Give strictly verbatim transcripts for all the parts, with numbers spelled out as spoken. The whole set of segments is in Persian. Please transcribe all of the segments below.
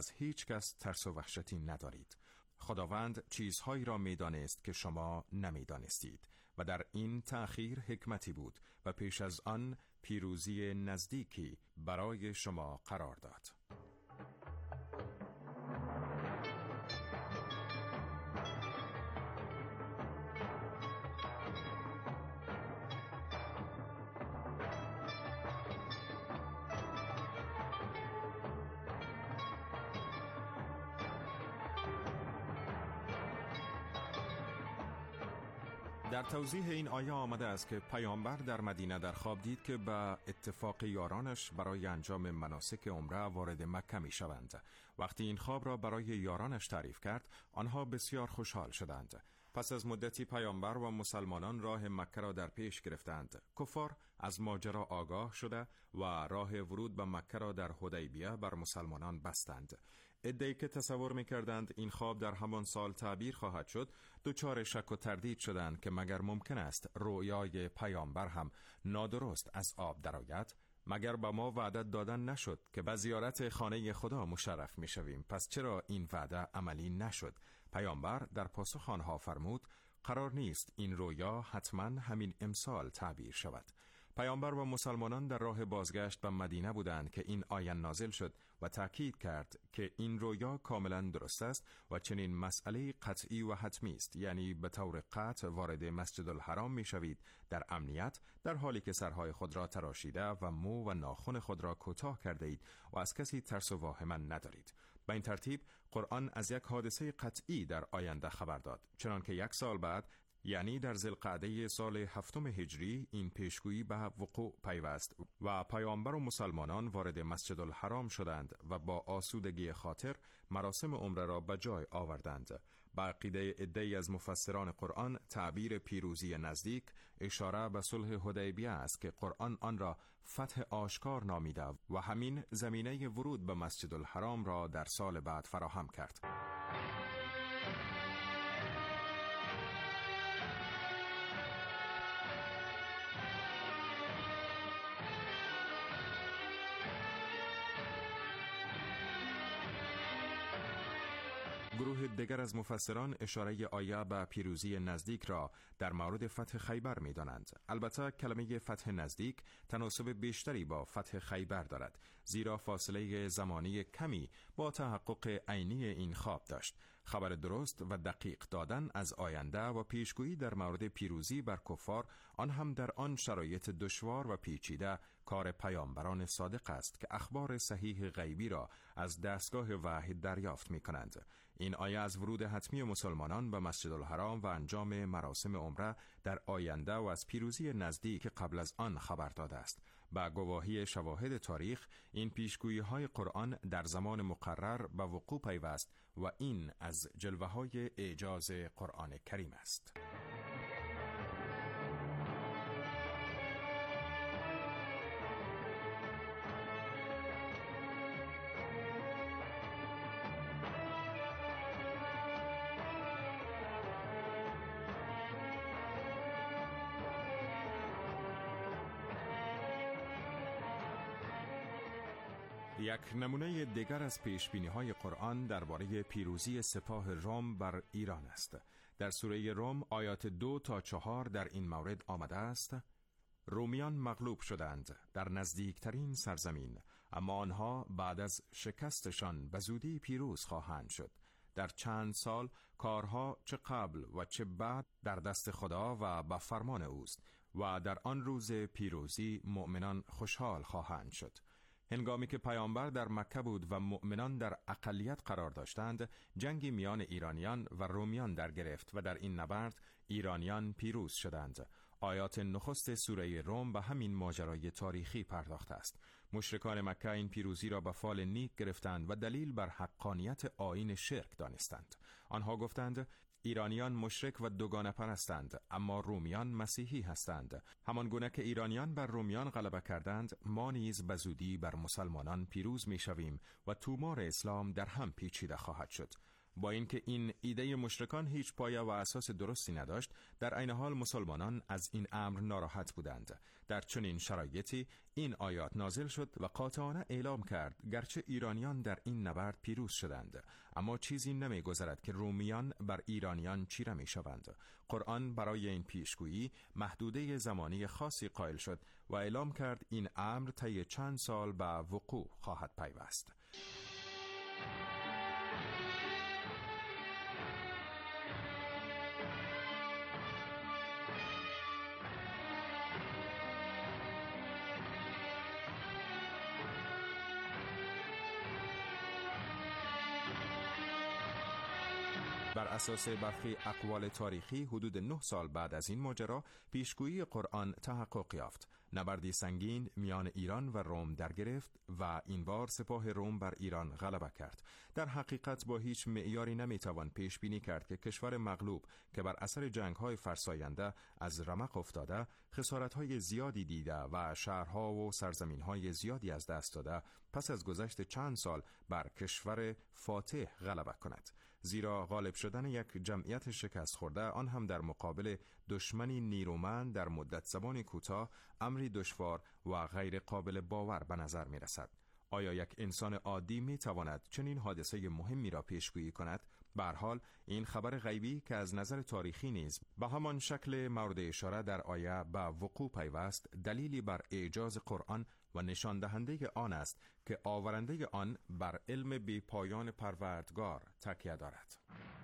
از هیچ کس ترس و وحشتی ندارید. خداوند چیزهایی را می‌دانست که شما نمی‌دانستید و در این تأخیر حکمتی بود و پیش از آن پیروزی نزدیکی برای شما قرار داد. در توضیح این آیه آمده است که پیامبر در مدینه در خواب دید که به اتفاق یارانش برای انجام مناسک عمره وارد مکه می شوند. وقتی این خواب را برای یارانش تعریف کرد، آنها بسیار خوشحال شدند. پس از مدتی پیامبر و مسلمانان راه مکه را در پیش گرفتند. کفار از ماجرا آگاه شده و راه ورود به مکه را در حدیبیه بر مسلمانان بستند. عده‌ای که تصور می‌کردند این خواب در همان سال تعبیر خواهد شد، دچار شک و تردید شدند که مگر ممکن است رؤیای پیامبر هم نادرست از آب درآید؟ مگر به ما وعده دادن نشد که به زیارت خانه خدا مشرف می‌شویم؟ پس چرا این وعده عملی نشد؟ پیامبر در پاسخ آنها فرمود: قرار نیست این رویا حتما همین امسال تعبیر شود. پیامبر و مسلمانان در راه بازگشت به مدینه بودند که این آیه نازل شد و تأکید کرد که این رویا کاملا درست است و چنین مسئله قطعی و حتمی است، یعنی به طور قطع وارد مسجد الحرام می شوید در امنیت، در حالی که سرهای خود را تراشیده و مو و ناخن خود را کوتاه کرده اید و از کسی ترس و واهمه ندارید. به این ترتیب قرآن از یک حادثه قطعی در آینده خبر داد، چنانکه یک سال بعد، یعنی در ذوالقعده سال هفتم هجری، این پیشگویی به وقوع پیوست و پیامبر و مسلمانان وارد مسجد الحرام شدند و با آسودگی خاطر مراسم عمره را به جای آوردند. به عقیده عده‌ای از مفسران قرآن، تعبیر پیروزی نزدیک اشاره به صلح حدیبیه است که قرآن آن را فتح آشکار نامیده و همین زمینه ورود به مسجد الحرام را در سال بعد فراهم کرد. گروه دیگر از مفسران اشاره آیه به پیروزی نزدیک را در مورد فتح خیبر می دانند. البته کلمه فتح نزدیک تناسب بیشتری با فتح خیبر دارد، زیرا فاصله زمانی کمی با تحقق عینی این خواب داشت. خبر درست و دقیق دادن از آینده و پیشگویی در مورد پیروزی بر کفار، آن هم در آن شرایط دشوار و پیچیده، کار پیامبران صادق است که اخبار صحیح غیبی را از دستگاه وحی دریافت می کنند. این آیه از ورود حتمی مسلمانان به مسجد الحرام و انجام مراسم عمره در آینده و از پیروزی نزدیک قبل از آن خبر داده است. با گواهی شواهد تاریخ، این پیشگویی های قرآن در زمان مقرر به وقوع پیوست و این از جلوه های اعجاز قرآن کریم است. یک نمونه دیگر از پیشبینی‌های قرآن درباره پیروزی سپاه روم بر ایران است. در سوره روم آیات دو تا چهار در این مورد آمده است: رومیان مغلوب شدند در نزدیکترین سرزمین، اما آنها بعد از شکستشان به زودی پیروز خواهند شد. در چند سال کارها چه قبل و چه بعد در دست خدا و به فرمان اوست و در آن روز پیروزی مؤمنان خوشحال خواهند شد. هنگامی که پیامبر در مکه بود و مؤمنان در اقلیت قرار داشتند، جنگی میان ایرانیان و رومیان در گرفت و در این نبرد ایرانیان پیروز شدند. آیات نخست سوره روم به همین ماجرای تاریخی پرداخته است. مشرکان مکه این پیروزی را به فال نیک گرفتند و دلیل بر حقانیت آیین شرک دانستند. آنها گفتند ایرانیان مشرک و دوگانه پرستند، اما رومیان مسیحی هستند. همان گونه که ایرانیان بر رومیان غلبه کردند، ما نیز به زودی بر مسلمانان پیروز می شویم و تومار اسلام در هم پیچیده خواهد شد. با اینکه این ایده مشرکان هیچ پایه و اساس درستی نداشت، در عین حال مسلمانان از این امر ناراحت بودند. در چنین شرایطی این آیات نازل شد و قاطعانه اعلام کرد گرچه ایرانیان در این نبرد پیروز شدند، اما چیزی نمی‌گذرد که رومیان بر ایرانیان چیره می‌شوند. قرآن برای این پیشگویی محدوده زمانی خاصی قائل شد و اعلام کرد این امر طی چند سال به وقوع خواهد پیوست. بر اساس برخی اقوال تاریخی حدود نه سال بعد از این ماجرا پیشگویی قرآن تحقق یافت. نبردی سنگین میان ایران و روم در گرفت و این بار سپاه روم بر ایران غلبه کرد. در حقیقت با هیچ معیاری نمیتوان پیش بینی کرد که کشور مغلوب که بر اثر جنگ‌های فرساینده از رمق افتاده، خسارت‌های زیادی دیده و شهرها و سرزمین‌های زیادی از دست داده، پس از گذشت چند سال بر کشور فاتح غلبه کند. زیرا غالب شدن یک جمعیت شکست خورده، آن هم در مقابل دشمنی نیرومند در مدت زمانی کوتاه، امری دشوار و غیر قابل باور به نظر می رسد. آیا یک انسان عادی می تواند چنین حادثه مهمی را پیشگویی کند؟ به هر حال این خبر غیبی که از نظر تاریخی نیز به همان شکل مورد اشاره در آیه به وقوع پیوست، دلیلی بر اعجاز قرآن و نشان دهنده آن است که آورنده آن بر علم بی پایان پروردگار تکیه دارد.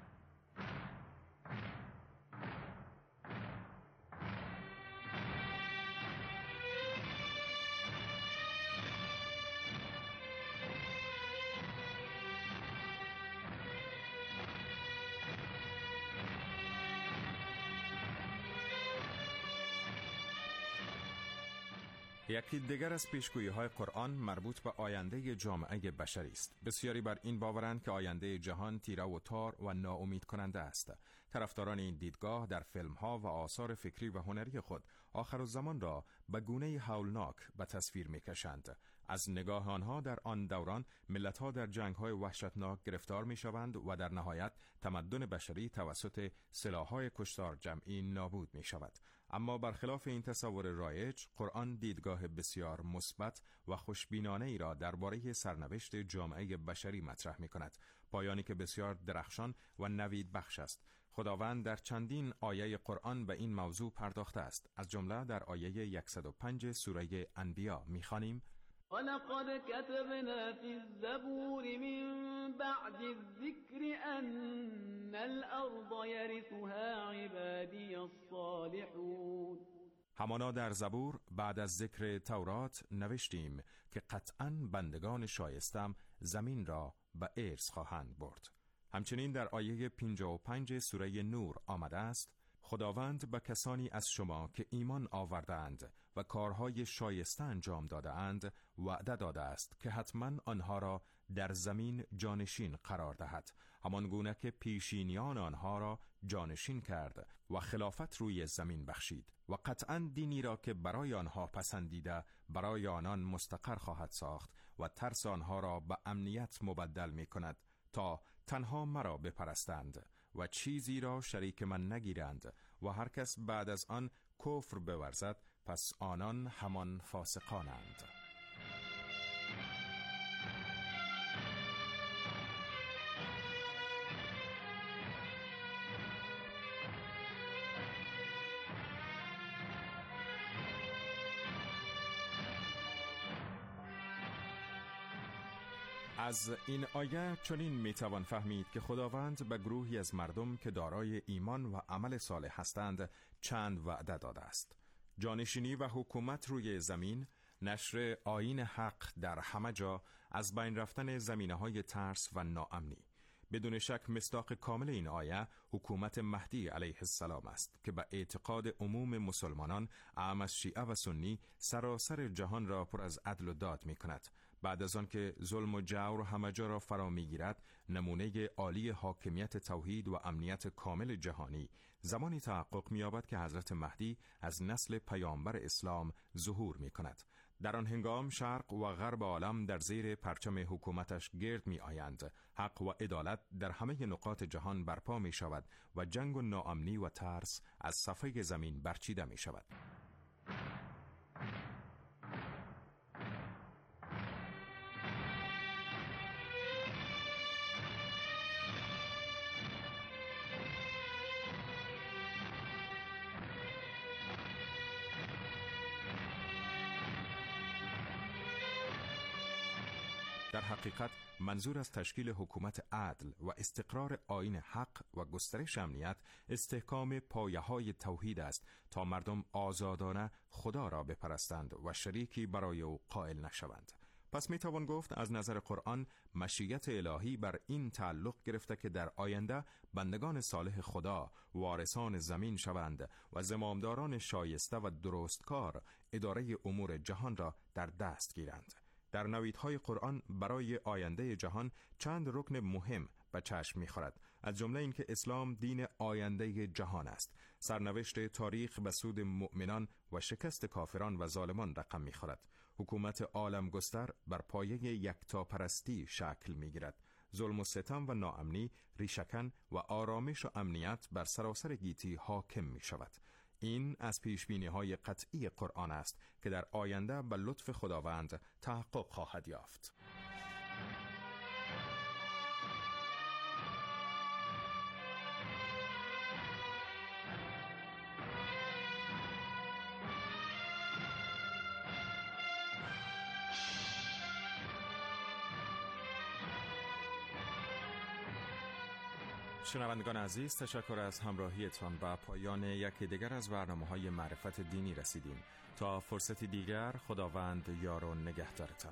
یکی دیگر از پیشگویی‌های قرآن مربوط به آینده جامعه بشری است. بسیاری بر این باورند که آینده جهان تیره و تار و ناامید کننده است. طرفداران این دیدگاه در فیلم‌ها و آثار فکری و هنری خود آخرالزمان را به گونه‌ای هولناک به تصویر می‌کشند. از نگاه آنها در آن دوران ملت‌ها در جنگ‌های وحشتناک گرفتار می‌شوند و در نهایت تمدن بشری توسط سلاح‌های کشتار جمعی نابود می‌شود. اما برخلاف این تصور رایج، قرآن دیدگاه بسیار مثبت و خوشبینانه ای را درباره سرنوشت جامعه بشری مطرح می‌کند، پایانی که بسیار درخشان و نوید بخش است. خداوند در چندین آیه قرآن به این موضوع پرداخته است. از جمله در آیه صد و پنج سوره انبیا می‌خوانیم: وَلَقَدْ كَتَبْنَا فِي الزَّبُورِ مِن بَعْدِ الذِّكْرِ أَنَّ الْأَرْضَ يَرِثُهَا عِبَادِيَ الصَّالِحُونَ. همانا در زبور بعد از ذکر تورات نوشتیم که قطعاً بندگان شایستم زمین را به ارث خواهند برد. همچنین در آیه پنجاه و پنج سوره نور آمده است: خداوند به کسانی از شما که ایمان آوردند و کارهای شایسته انجام داده‌اند وعده داده است که حتما آنها را در زمین جانشین قرار دهد، همان گونه که پیشینیان آنها را جانشین کرد و خلافت روی زمین بخشید و قطعا دینی را که برای آنها پسندیده برای آنان مستقر خواهد ساخت و ترس آنها را به امنیت مبدل می کند تا تنها مرا بپرستند و چیزی را شریک من نگیرند و هر کس بعد از آن کفر بورزد پس آنان همان فاسقانند. از این آیه چنین میتوان فهمید که خداوند به گروهی از مردم که دارای ایمان و عمل صالح هستند چند وعده داده است: جانشینی و حکومت روی زمین، نشر آیین حق در همه جا، از بین رفتن زمینه‌های ترس و ناامنی. بدون شک مصداق کامل این آیه حکومت مهدی علیه السلام است که به اعتقاد عموم مسلمانان اعم از شیعه و سنی سراسر جهان را پر از عدل و داد می کند. بعد از آن که ظلم و جور همه جا را فرا می گیرد، نمونه عالی حاکمیت توحید و امنیت کامل جهانی زمانی تحقق می یابد که حضرت مهدی از نسل پیامبر اسلام ظهور می کند. در آن هنگام شرق و غرب عالم در زیر پرچم حکومتش گرد می آیند. حق و عدالت در همه نقاط جهان برپا می شود و جنگ و ناامنی و ترس از صفحه زمین برچیده می شود. در حقیقت منظور از تشکیل حکومت عدل و استقرار آیین حق و گسترش امنیت استحکام پایه‌های توحید است تا مردم آزادانه خدا را بپرستند و شریکی برای او قائل نشوند. پس می توان گفت از نظر قرآن مشیت الهی بر این تعلق گرفته که در آینده بندگان صالح خدا وارثان زمین شوند و زمامداران شایسته و درستکار اداره امور جهان را در دست گیرند. در نویدهای قرآن برای آینده جهان چند رکن مهم به چشم می‌خورد، از جمله اینکه اسلام دین آینده جهان است. سرنوشت تاریخ به سود مؤمنان و شکست کافران و ظالمان رقم می‌خورد. حکومت عالم گستر بر پایه یکتاپرستی شکل می‌گیرد. ظلم و ستم و ناامنی ریشه‌کن و آرامش و امنیت بر سراسر گیتی حاکم می‌شود. این از پیشبینی‌های قطعی قرآن است که در آینده به لطف خداوند تحقق خواهد یافت. شنوندگان عزیز، تشکر از همراهیتان. به پایان یکی دیگر از برنامه‌های معرفت دینی رسیدیم. تا فرصتی دیگر، خداوند یار و نگهدارتان.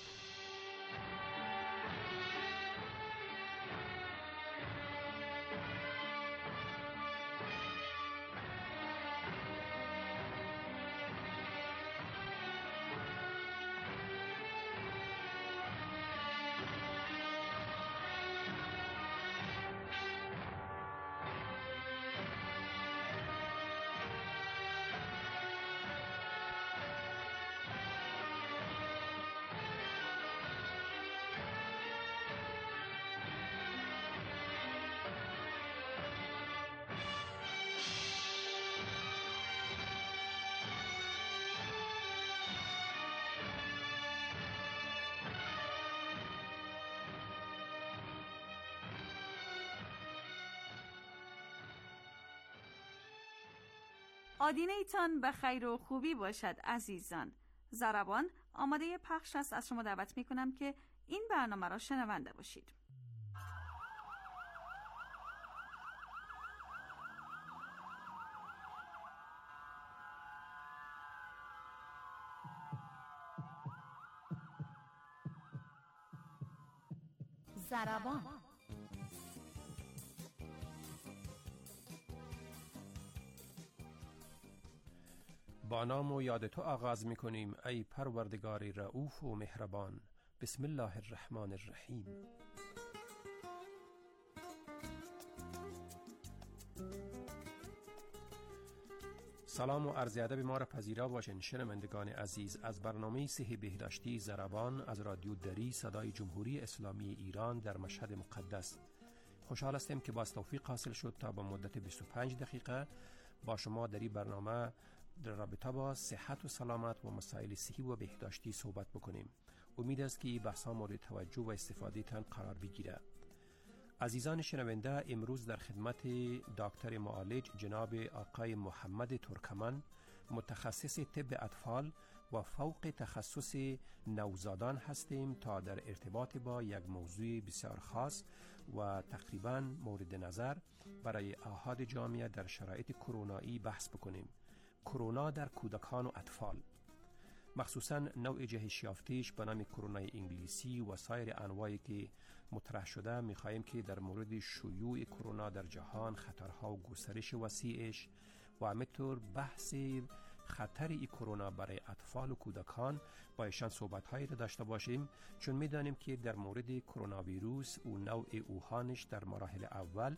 آدینه ایتان به خیر و خوبی باشد عزیزان. زربان آماده پخش است. از شما دعوت می کنم که این برنامه را شنونده باشید. زربان. با نام و یاد تو آغاز می کنیم ای پروردگار رؤوف و مهربان. بسم الله الرحمن الرحیم. سلام و عرض ادب ما را پذیرا باشین شنوندگان عزیز. از برنامه صحیح بهداشتی زربان از رادیو دری صدای جمهوری اسلامی ایران در مشهد مقدس خوشحال هستیم که با توفیق حاصل شد تا با مدت بیست و پنج دقیقه با شما در این برنامه در رابطه با صحت و سلامت و مسائل صحی و بهداشتی صحبت بکنیم. امید است که بحث‌ها مورد توجه و استفاده تان قرار بگیره. عزیزان شنونده، امروز در خدمت دکتر معالج جناب آقای محمد ترکمن، متخصص طب اطفال و فوق تخصص نوزادان هستیم تا در ارتباط با یک موضوع بسیار خاص و تقریباً مورد نظر برای احاد جامعه در شرایط کرونایی بحث بکنیم. کرونا در کودکان و اطفال، مخصوصاً نوع جهش یافته‌اش به نام کرونای انگلیسی و سایر انواعی که مطرح شده، می‌خواهیم که در مورد شیوع کرونا در جهان، خطرها و گسترش وسیعش و همینطور بحث خطر ای کرونا برای اطفال و کودکان با ایشان صحبت‌هایی را داشته باشیم، چون می‌دانیم که در مورد کرونا ویروس و نوع اوهانش در مراحل اول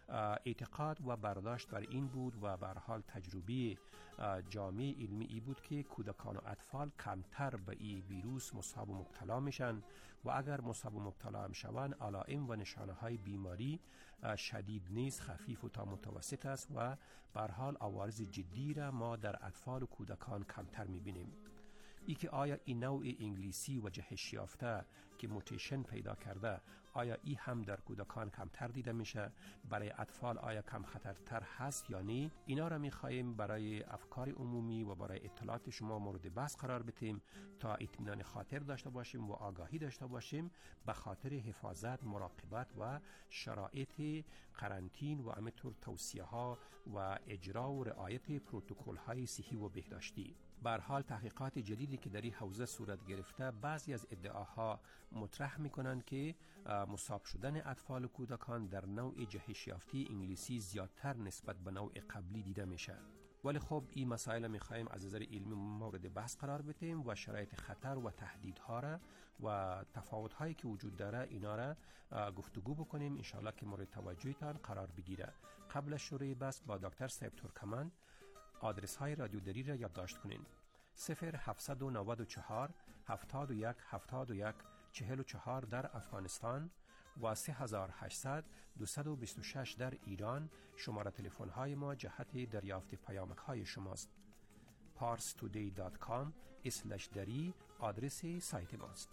اعتقاد و برداشت بر این بود و به هر حال تجربه جامعه علمی ای بود که کودکان و اطفال کمتر به این ویروس مصاب و مبتلا میشن و اگر مصاب و مبتلا هم شوند علائم و نشانه های بیماری شدید نیست، خفیف و تا متوسط است و به هر حال عوارض جدی را ما در اطفال و کودکان کمتر میبینیم. ای که آیا این نوع انگلیسی و جهش یافته که موتیشن پیدا کرده آیا ای هم در کودکان کمتر دیده میشه، برای اطفال آیا کم خطرتر هست یا نه، اینا را میخواهیم برای افکار عمومی و برای اطلاعات شما مورد بحث قرار بدیم تا اطمینان خاطر داشته باشیم و آگاهی داشته باشیم به خاطر حفاظت، مراقبت و شرایط قرنطین و همینطور توصیه ها و اجرا و رعایت پروتکل های صحی و بهداشتی. به هر حال تحقیقات جدیدی که در این حوزه صورت گرفته بعضی از ادعاها مطرح میکنند که مصاب شدن اطفال و کودکان در نوع جهش یافته انگلیسی زیادتر نسبت به نوع قبلی دیده میشه. ولی خب این مسائل میخوایم از نظر علمی مورد بحث قرار بدیم و شرایط خطر و تهدیدها را و تفاوت‌هایی که وجود داره اینا را گفتگو بکنیم، انشالله که مورد توجهتان قرار بگیره. قبل از شروع بحث با دکتر صاحب ترکمن آدرس های رادیو دری را یادداشت کنین: صفر هفتصد و نود و چهار هفتاد و یک هفتاد و یک چهل و چهار در افغانستان و سه هزار و هشتصد دویست و بیست و شش در ایران. شماره تلفن های ما جهت دریافت پیامک های شماست. پارس تودی دات کام اسلش دری آدرس سایت ماست.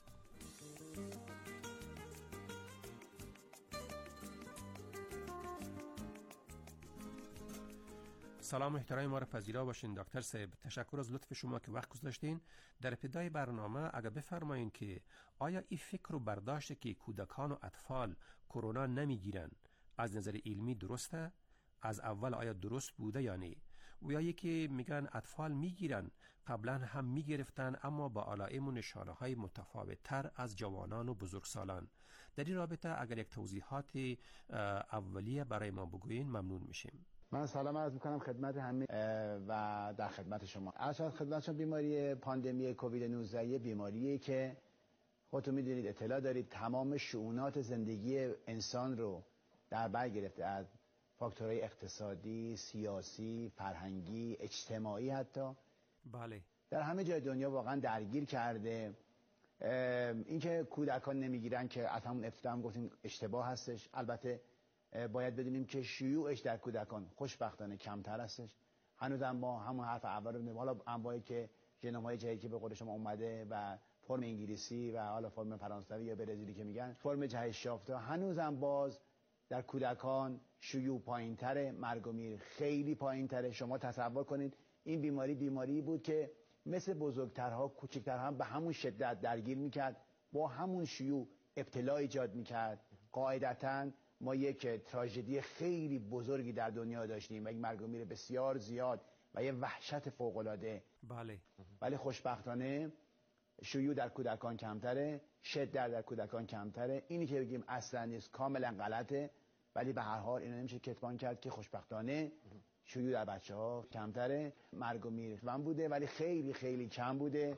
سلام و احترام ما را پذیرا باشین دکتر صاحب. تشکر از لطف شما که وقت گذاشتین. در ابتدای برنامه اگر بفرمایین که آیا این فکر و برداشت که کودکان و اطفال کرونا نمیگیرن از نظر علمی درسته؟ از اول آیا درست بوده یا نه؟ و یا یکی میگن اطفال میگیرن، قبلا هم میگرفتن اما با علائم و نشانه های متفاوت تر از جوانان و بزرگسالان. در این رابطه اگر یک توضیحات اولیه برای ما بگوین ممنون میشیم. من سلام عرض میکنم خدمت همه و در خدمت شما. عرض خدمت شما بیماری پاندمی کووید نوزده بیماریه که خودتون میدونید، اطلاع دارید، تمام شؤونات زندگی انسان رو در بر گرفته، از فاکتورهای اقتصادی، سیاسی، فرهنگی، اجتماعی حتی. بله. در همه جای دنیا واقعا درگیر کرده. اینکه کودکان نمیگیرن که از همون ابتدا هم گفتیم اشتباه هستش. البته باید بدونیم که شیوعش در کودکان خوشبختانه کمتر هستش. هنوز هم ما همون حرف اول رو می‌زنیم. حالا انواعی که ژنوم‌های جدیدی که به قول شما اومده و فرم انگلیسی و حالا فرم فرانسوی یا برزیلی که میگن فرم جهش یافته، هنوز هم باز در کودکان شیوع پایین‌تره، مرگ و میر خیلی پایین‌تره. شما تصور کنید این بیماری بیماری بود که مثل بزرگترها کوچکترها هم به همون شدت درگیر میکرد، با همون شیوع ابتلا ایجاد میکرد. قاعدتاً ما یک تراژدی خیلی بزرگی در دنیا داشتیم و یک مرگ و میر بسیار زیاد و یه وحشت فوق‌العاده. بله. ولی خوشبختانه شیوع در کودکان کمتره، شدت در کودکان کمتره. اینی که بگیم اصلا نیست کاملا غلطه، ولی به هر حال اینو نمیشه کتمان کرد که خوشبختانه شیوع در بچه‌ها کمتره. مرگ و میر من بوده ولی خیلی خیلی کم بوده.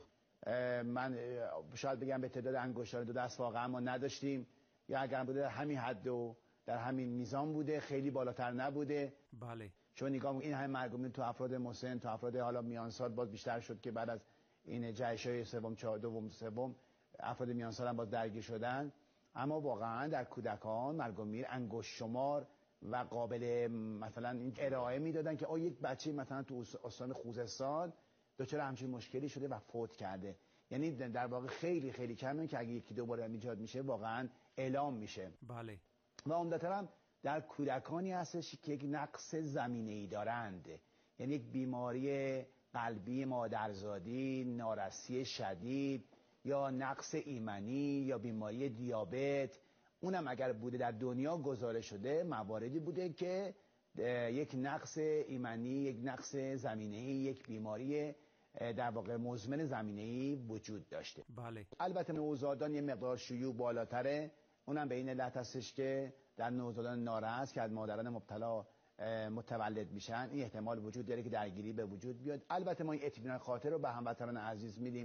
من شاید بگم به تعداد انگشتان دو دست واقعا ما نداشتیم، یا اگر بوده در همین حد و در همین میزان بوده، خیلی بالاتر نبوده. بله. چون نگاه این همه مرگ و میر تو افراد مسن، تو افراد حالا میان سال باز بیشتر شد که بعد از این جهش‌های سوم چهار دوم سوم افراد میان سال هم باز درگیر شدن. اما واقعا در کودکان مرگ و میر انگشت شمار و قابل مثلا این ارائه میدادن که آ یک بچه مثلا تو استان خوزستان دچار همچین مشکلی شده و فوت کرده. یعنی در واقع خیلی خیلی کمه که اگه یکی دو بار ایجاد میشه واقعا اعلام میشه. بله. و عمدتاً هم در کودکانی هستش که یک نقص زمینه‌ای دارند، یعنی یک بیماری قلبی مادرزادی، نارسی شدید یا نقص ایمنی یا بیماری دیابت. اونم اگر بوده در دنیا گزارش شده مواردی بوده که یک نقص ایمنی، یک نقص زمینه‌ای، یک بیماری در واقع مزمن زمینه‌ای وجود داشته. بله. البته نوزادان یه مقدار شیوع بالاتره، اونم به این علت هستش که در نوزادان نارس که از مادران مبتلا متولد میشن این احتمال وجود داره که درگیری به وجود بیاد. البته ما این اطمینان خاطر رو به هموطنان عزیز میدیم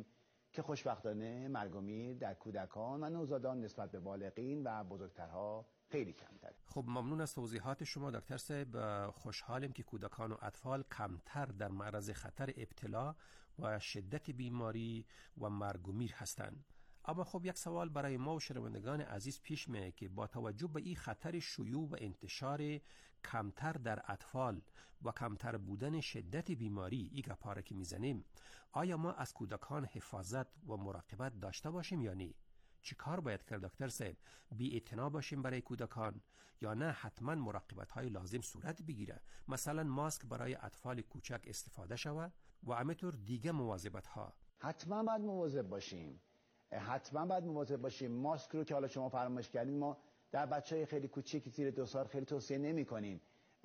که خوشبختانه مرگ و میر در کودکان و نوزادان نسبت به بالغین و بزرگترها خیلی کمتره. خب ممنون از توضیحات شما دکتر صاحب. خوشحالیم که کودکان و اطفال کمتر در معرض خطر ابتلا و شدت بیماری و مرگ و میر هستند. اما خب یک سوال برای ما و شنوندگان عزیز پیش میاد که با توجه به این خطر شیوع و انتشار کمتر در اطفال و کمتر بودن شدت بیماری ای گپاره که میزنیم، آیا ما از کودکان حفاظت و مراقبت داشته باشیم یا نه؟ چی کار باید کرد دکتر صاحب؟ بی اعتنا باشیم برای کودکان یا نه حتما مراقبت های لازم صورت بگیره؟ مثلا ماسک برای اطفال کوچک استفاده شود و همینطور دیگه مواظبت ها. حتما باید مواظب باشیم، حتما باید مواظب باشیم. ماسک رو که حالا شما فرمایش کردین، ما در بچهای خیلی کوچیک زیر دو سال خیلی توصیه نمی کنیم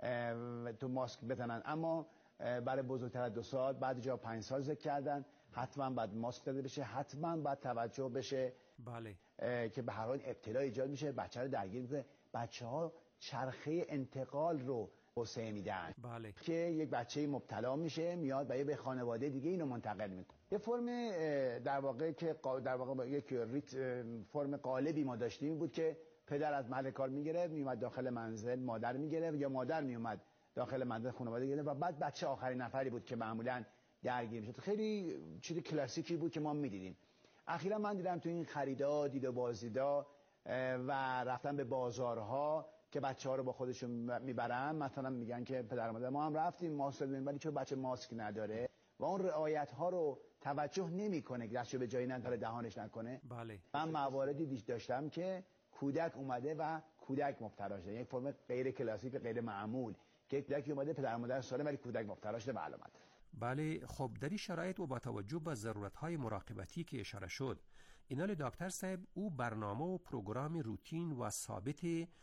تو ماسک بزنن، اما برای بزرگتر از دو سال بعد جا پنج سال ذکر کردن حتما باید ماسک زده بشه، حتما باید توجه بشه. بله. که به هر حال ابتلا ایجاد میشه، بچه رو درگیر میکنه. بچه ها چرخه انتقال رو توسعه میدن. بله. که یک بچه مبتلا میشه میاد و به خانواده دیگه اینو منتقل میکنه. یه فرم در واقع که در واقع یک ریت فرم قالبی ما داشتیم بود که پدر از محل کار میگرفت میومد داخل منزل، مادر میگرفت یا مادر میومد داخل منزل خانواده گرفت و بعد بچه آخرین نفری بود که معمولا درگیر میشد. خیلی چیز کلاسیکی بود که ما میدیدیم. اخیرا من دیدم تو این خریدا، دید و بازدیدا و رفتن به بازارها که بچه‌ها رو با خودشون میبرن، مثلا میگن که پدر مادر ما هم رفتیم ماسک زدیم ولی چون بچه ماسک نداره و اون رعایت ها رو توجه نمیکنه که دستشو به جایی نذاره دهانش نکنه. بله. من مواردی داشتم که کودک اومده و کودک مبتلا شده، یک فرم غیر کلاسیک غیر معمول که کودک اومده پدر مادر سالم ولی کودک مبتلا شده و علامت. بله. خب در این شرایط و با توجه به ضرورت‌های مراقبتی که اشاره شد، اینال دکتر صاحب او برنامه و پروگرام روتین و ثابت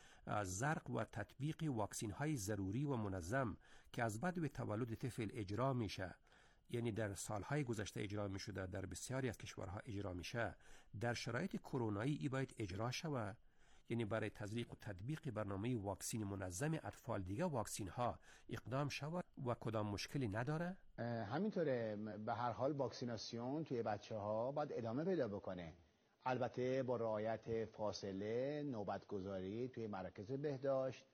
زرق و تطبیق واکسین‌های ضروری و منظم که از بعد به تولد طفل اجرا میشه، یعنی در سالهای گذشته اجرا میشده، در بسیاری از کشورها اجرا میشه، در شرایط کرونایی ای باید اجرا شود؟ یعنی برای تزریق و تطبیق برنامه واکسین منظم اطفال دیگه واکسین ها اقدام شود و کدام مشکلی نداره؟ همینطوره. به هر حال واکسیناسیون توی بچه ها باید ادامه پیدا بکنه، البته با رعایت فاصله، نوبت گذاری توی مراکز بهداشت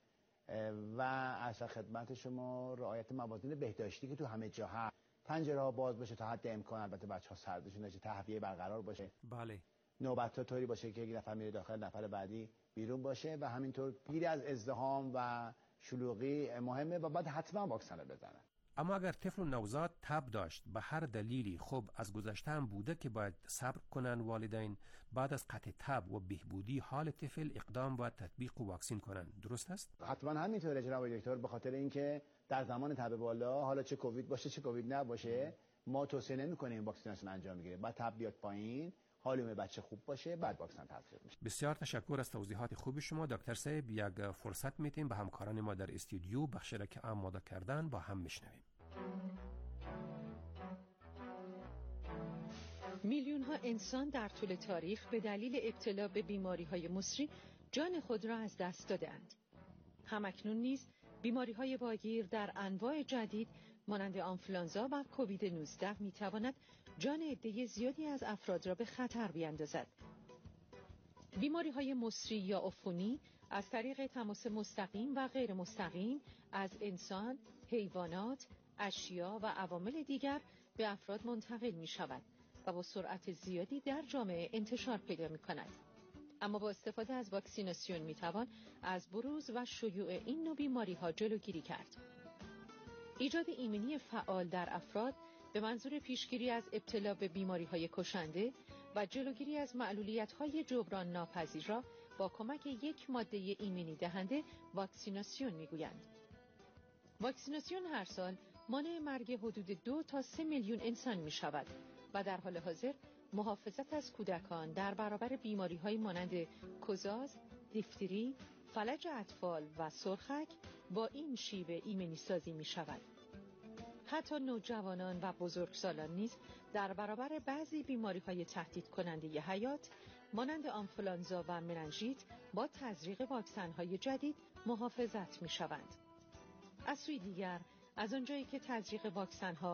و از خدمت شما رعایت موازین بهداشتی که تو همه جا هست. پنجره ها باز باشه تا حد امکان، البته بچه ها سردشون نشه، تهویه برقرار باشه. بله. نوبت ها طوری باشه که یک نفر میره داخل، نفر بعدی بیرون باشه و همینطور پیری از ازدحام و شلوغی مهمه و بعد حتما واکسن رو بزنن. اما اگر طفل نوزاد تب داشت به هر دلیلی، خب از گذشته هم بوده که باید صبر کنن والدین بعد از قطع تب و بهبودی حال طفل اقدام باید تطبیق و واکسین کنن، درست است؟ حتما همینطوره جناب دکتر، به خاطر اینکه در زمان تب بالا، حالا چه کووید باشه چه کووید نباشه، ما توصیه نمی‌کنیم واکسیناسیون انجام بگیره. بعد تب بیاد پایین، حالم بچه خوب باشه، بعد واکسن تطبیق میشه. بسیار تشکر از توضیحات خوب شما دکتر صاحب. یک فرصت میتیم به همکاران ما در استودیو بخشی را که آماده کردن با هم میشنویم. میلیون ها انسان در طول تاریخ به دلیل ابتلا به بیماری های مصری جان خود را از دست دادند. همکنون نیز بیماری های واگیر در انواع جدید مانند آنفولانزا و کووید نوزده می تواند جان عده زیادی از افراد را به خطر بیاندازد. بیماری های مصری یا عفونی از طریق تماس مستقیم و غیر مستقیم از انسان، حیوانات، اشیا و عوامل دیگر به افراد منتقل می شود و با سرعت زیادی در جامعه انتشار پیدا می کند. اما با استفاده از واکسیناسیون می توان از بروز و شیوع این نوع بیماری ها جلوگیری کرد. ایجاد ایمنی فعال در افراد به منظور پیشگیری از ابتلا به بیماری های کشنده و جلوگیری از معلولیت های جبران ناپذیر را با کمک یک ماده ایمنی دهنده واکسیناسیون می گویند. واکسیناسیون هر سال مانع مرگ حدود دو تا سه میلیون انسان می شود و در حال حاضر محافظت از کودکان در برابر بیماری های مانند کوزاز، دیفتری، فلج اطفال و سرخک با این شیوه ایمنی سازی می شود. حتی نوجوانان و بزرگسالان نیز در برابر بعضی بیماری های تهدید کننده ی حیات مانند آنفولانزا و مننژیت با تزریق واکسن های جدید محافظت می شوند. از سوی دیگر از آنجایی که تزریق واکسن ها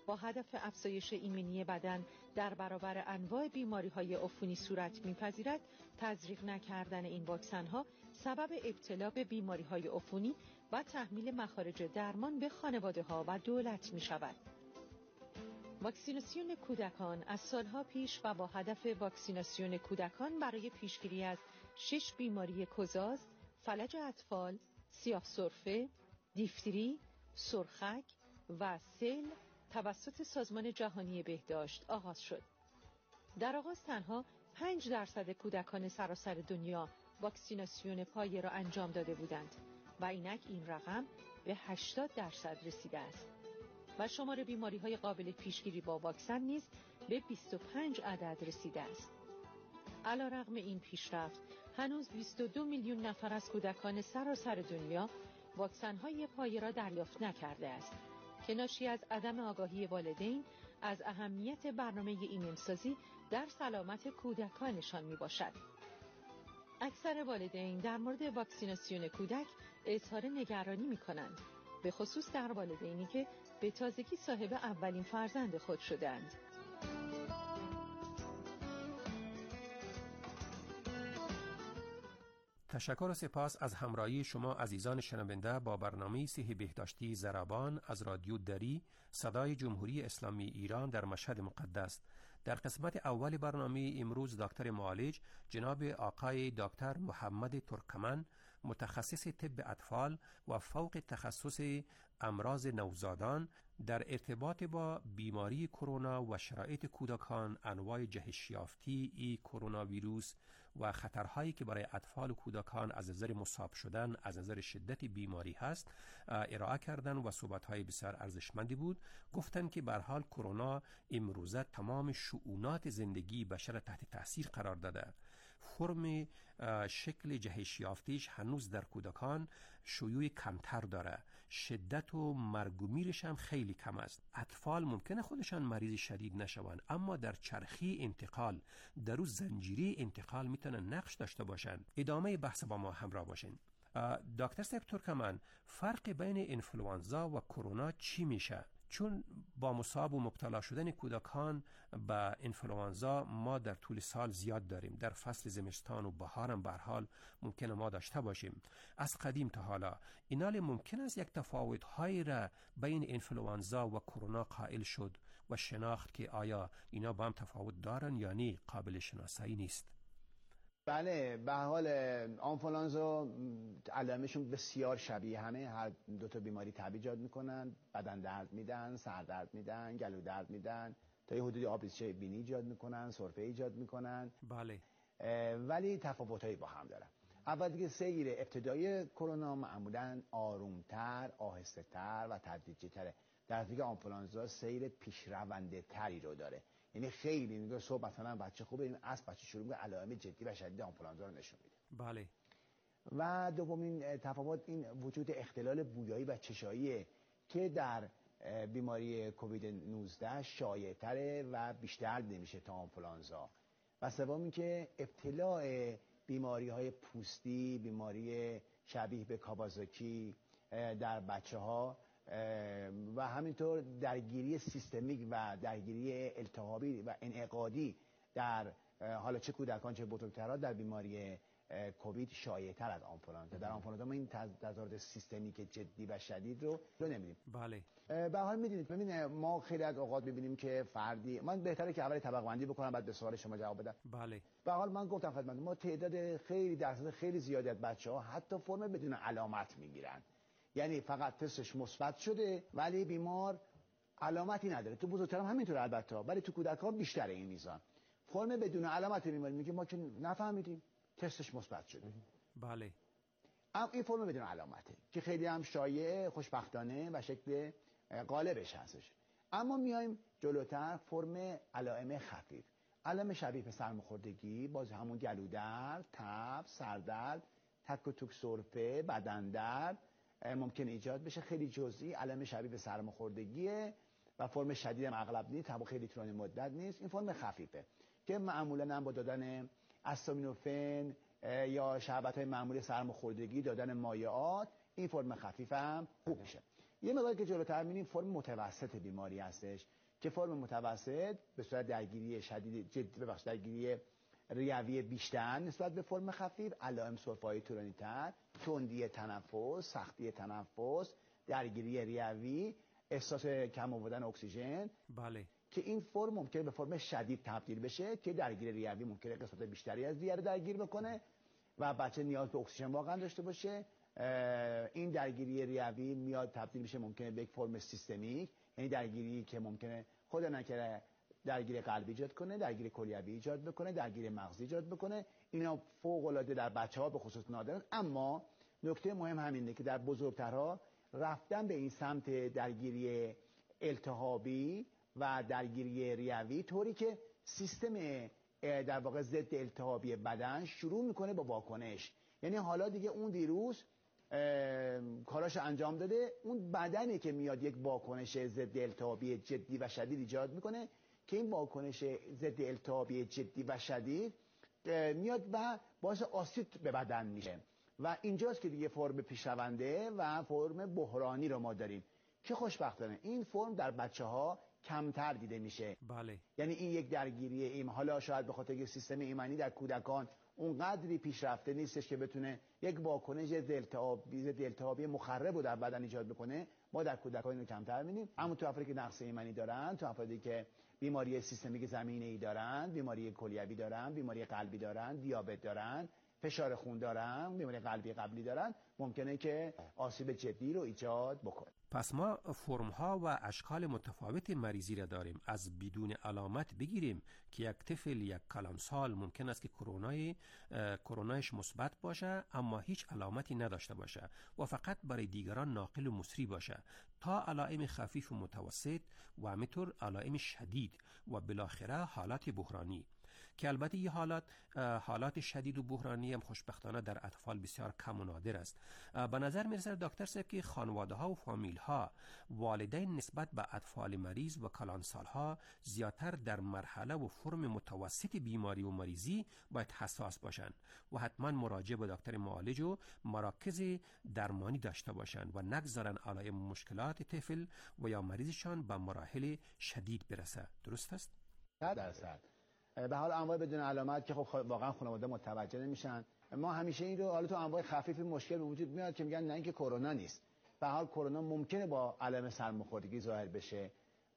با هدف افزایش ایمنی بدن در برابر انواع بیماری‌های عفونی صورت می‌پذیرد، تزریق نکردن این واکسن‌ها سبب ابتلا به بیماری‌های عفونی و تحمیل مخارج درمان به خانواده‌ها و دولت می‌شود. واکسیناسیون کودکان از سالها پیش و با هدف واکسیناسیون کودکان برای پیشگیری از شش بیماری کوزاز، فلج اطفال، سیاه سرفه، دیفتری، سرخک و سل توسط سازمان جهانی بهداشت آغاز شد. در آغاز تنها پنج درصد کودکان سراسر دنیا واکسیناسیون پایه را انجام داده بودند و اینک این رقم به هشتاد درصد رسیده است و شمار بیماری‌های قابل پیشگیری با واکسن نیز به بیست و پنج عدد رسیده است. علی‌رغم این پیشرفت، هنوز بیست و دو میلیون نفر از کودکان سراسر دنیا واکسن‌های پایه را دریافت نکرده است که ناشی از عدم آگاهی والدین از اهمیت برنامه ایمن‌سازی در سلامت کودکانشان میباشد. اکثر والدین در مورد واکسیناسیون کودک اظهار نگرانی می‌کنند، به خصوص در والدینی که به تازگی صاحب اولین فرزند خود شدند. تشکر و سپاس از همراهی شما عزیزان شنونده با برنامه صحه بهداشتی زربان از رادیو دری صدای جمهوری اسلامی ایران در مشهد مقدس. در قسمت اول برنامه امروز دکتر معالج جناب آقای دکتر محمد ترکمن، متخصص طب اطفال و فوق تخصص امراض نوزادان، در ارتباط با بیماری کرونا و شرایط کودکان، انواع جهش یافتی ای کرونا ویروس و خطرهایی که برای اطفال و کودکان از نظر مصاب شدن از نظر شدت بیماری هست ارائه کردن و صحبت‌های بسیار ارزشمندی بود. گفتن که به هر حال کرونا امروزه تمام شؤونات زندگی بشر تحت تاثیر قرار داده. فرم شکل جهش یافتیش هنوز در کودکان شیوع کمتر داره، شدت و مرگ و میرش هم خیلی کم است. اطفال ممکنه خودشان مریض شدید نشوند، اما در چرخی انتقال، در روز زنجیره انتقال میتونن نقش داشته باشند. ادامه بحث با ما همراه باشین. دکتر صاحب ترکمن، فرق بین انفلوانزا و کرونا چی میشه؟ چون با مصاب و مبتلا شدن کودکان به انفلوانزا ما در طول سال زیاد داریم، در فصل زمستان و بهار هم به هر حال ممکنه ما داشته باشیم. از قدیم تا حالا اینال ممکن است یک تفاوت هایی را بین انفلوانزا و کرونا قائل شد و شناخت که آیا اینا با هم تفاوت دارن یا نه قابل شناسایی نیست. بله، به حال آنفولانزا علائمشون بسیار شبیه همه، هر دو تا بیماری تب ایجاد میکنن، بدن درد میدن، سر درد میدن، گلو درد میدن، تا یه حدودی آبریزش بینی ایجاد میکنن، سرفه ایجاد میکنن. بله. ولی تفاوتایی با هم دارن. اول دیگه سیر ابتدایی کرونا معمولا آرومتر، آهسته تر و تدریجی تره، در حالی که آنفولانزا سیر پیشرونده تری رو داره. یعنی خیلی میگه صبح مثلا بچه خوبه، این از بچه شروع میکنه علائم جدی و شدید آنفولانزا رو نشون میده. بله. و دومین تفاوت این وجود اختلال بویایی و چشاییه که در بیماری کووید نوزده شایع‌تره و بیشتر نمیشه تا آنفولانزا. و سوم که ابتلاع بیماری های پوستی، بیماری شبیه به کاوازاکی در بچه ها و همینطور درگیری سیستمیک و درگیری التهابی و انعقادی در حالا چه کودکان چه بزرگترها در بیماری کووید شایع‌تر از آنفولانزا. در آنفولانزا ما این تظاهرات سیستمیک جدی و شدید رو رو نمی‌بینیم. بله. به حال می‌دونید ببینید ما خیلی از اوقات می‌بینیم که فردی، من بهتره که اول طبقه بندی بکنم بعد به سوال شما جواب بدم. بله. به حال من گفتم خدمت ما تعداد خیلی درصد خیلی زیادی از بچه‌ها حتی فرم بدون علامت می‌گیرن. یعنی فقط تستش مثبت شده ولی بیمار علامتی نداره. تو بزرگترم همینطور البته، ولی تو کودکان بیشتره این میزان. فرم بدون علامت بیماری میگه ما که نفهمیدیم تستش مثبت شده. بله. اما این فرم بدون علامته که خیلی هم شایع خوشبختانه و شکل غالبش هستش. اما میایم جلوتر، فرم علائم خفیف، علائم شبیه به سرماخوردگی، باز همون گلودرد، تب، سردرد، تک و توک سرفه، بدن درد ممکن ایجاد بشه. خیلی جزئی علائم شبیه به سرماخوردگیه و فرم شدید هم اغلب نیست، تب خیلی طولانی مدت نیست. این فرم خفیفه که معمولا هم با دادن استامینوفن یا شربت‌های معمولی سرماخوردگی، دادن مایعات، این فرم خفیف هم خوب میشه. یه مقدار که جلوتر می‌بینیم فرم متوسط بیماری هستش که فرم متوسط به صورت درگیری شدید جدی ببخشید درگیری ریوی بیشتر نسبت به فرم خفیف، علائم سرفه‌های طولانی‌تر، تندی تنفس، سختی تنفس، درگیری ریوی، احساس کم آوردن اکسیژن. بله. که این فرم ممکنه به فرم شدید تبدیل بشه که درگیری ریوی ممکنه قسمت بیشتری از ریه رو درگیر بکنه و بچه نیاز به اکسیژن واقعا داشته باشه. این درگیری ریوی میاد تبدیل میشه ممکنه به یک فرم سیستمیک، یعنی درگیری که ممکنه خدا نکره درگیری قلبی ایجاد کنه، درگیری کلیوی ایجاد بکنه، درگیری مغزی ایجاد بکنه. اینا فوق العاده در بچه‌ها به خصوص نادرن. اما نکته مهم همینه که در بزرگترها رفتن به این سمت درگیری التهابی و درگیری ریوی طوری که سیستم در واقع ضد التهابی بدن شروع میکنه با واکنش. یعنی حالا دیگه اون ویروس کاراش انجام داده، اون بدنی که میاد یک واکنش ضد التهابی جدی و شدید ایجاد میکنه که این واکنش ضد التهابی جدی و شدید میاد و باعث آسیب به بدن میشه و اینجاست که دیگه فرم پیشرونده و فرم بحرانی رو ما داریم که خوشبختانه این فرم در بچه‌ها کمتر دیده میشه. بله. یعنی این یک درگیری ایم، حالا شاید به خاطر سیستم ایمنی در کودکان اونقدری پیشرفته نیستش که بتونه یک واکنش ضد التهابی ضد التهابی مخرب رو در بدن ایجاد بکنه. ما در کودکان اینو کمتر می‌بینیم. اما تو افرادی که نقص ایمنی دارن، تو افرادی که بیماری سیستمیک زمینه‌ای دارن، بیماری کلیوی دارن، بیماری قلبی دارن، دیابت دارن، فشار خون دارن، بیماری قلبی قبلی دارن، ممکنه که آسیب جدی رو ایجاد بکنه. پس ما فرم‌ها و اشکال متفاوت مریضی را داریم. از بدون علامت بگیریم که یک طفل یک کلانسال ممکن است که کرونای کرونایش مثبت باشه اما هیچ علامتی نداشته باشه و فقط برای دیگران ناقل و مصری باشه، تا علائم خفیف و متوسط و همینطور علائم شدید و بالاخره حالات بحرانی که البته این حالات حالات شدید و بحرانی هم خوشبختانه در اطفال بسیار کم و نادر است. به نظر میرسه دکتر صاحب که خانواده ها و فامیل ها، والدین نسبت به اطفال مریض و کلانسال ها زیادتر در مرحله و فرم متوسط بیماری و مریضی باید حساس باشند و حتما مراجعه به دکتر معالج و مراکز درمانی داشته باشند و نگذارن علائم مشکلات طفل و یا مریضشان به مراحل شدید برسه. درست است؟ صد درصد. به حال انواع بدون علامت که خب واقعا خانواده متوجه نمیشن. ما همیشه این رو حالا تو انواع خفیف مشکل به وجود میاد که میگن نه اینکه کرونا نیست. به حال کرونا ممکنه با علائم سرماخوردگی ظاهر بشه.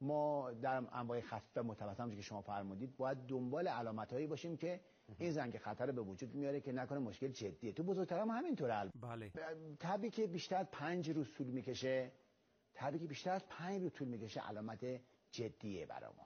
ما در انواع خفیف و متوسط همونجوری که شما فرمودید باید دنبال علامتایی باشیم که این زنگ خطر به وجود میاره که نکنه مشکل جدیه. تو بزرگترم همینطوره. بله. تبی که بیشتر پنج روز طول میکشه، تبی که بیشتر از پنج روز طول میکشه علامت جدیه برای ما.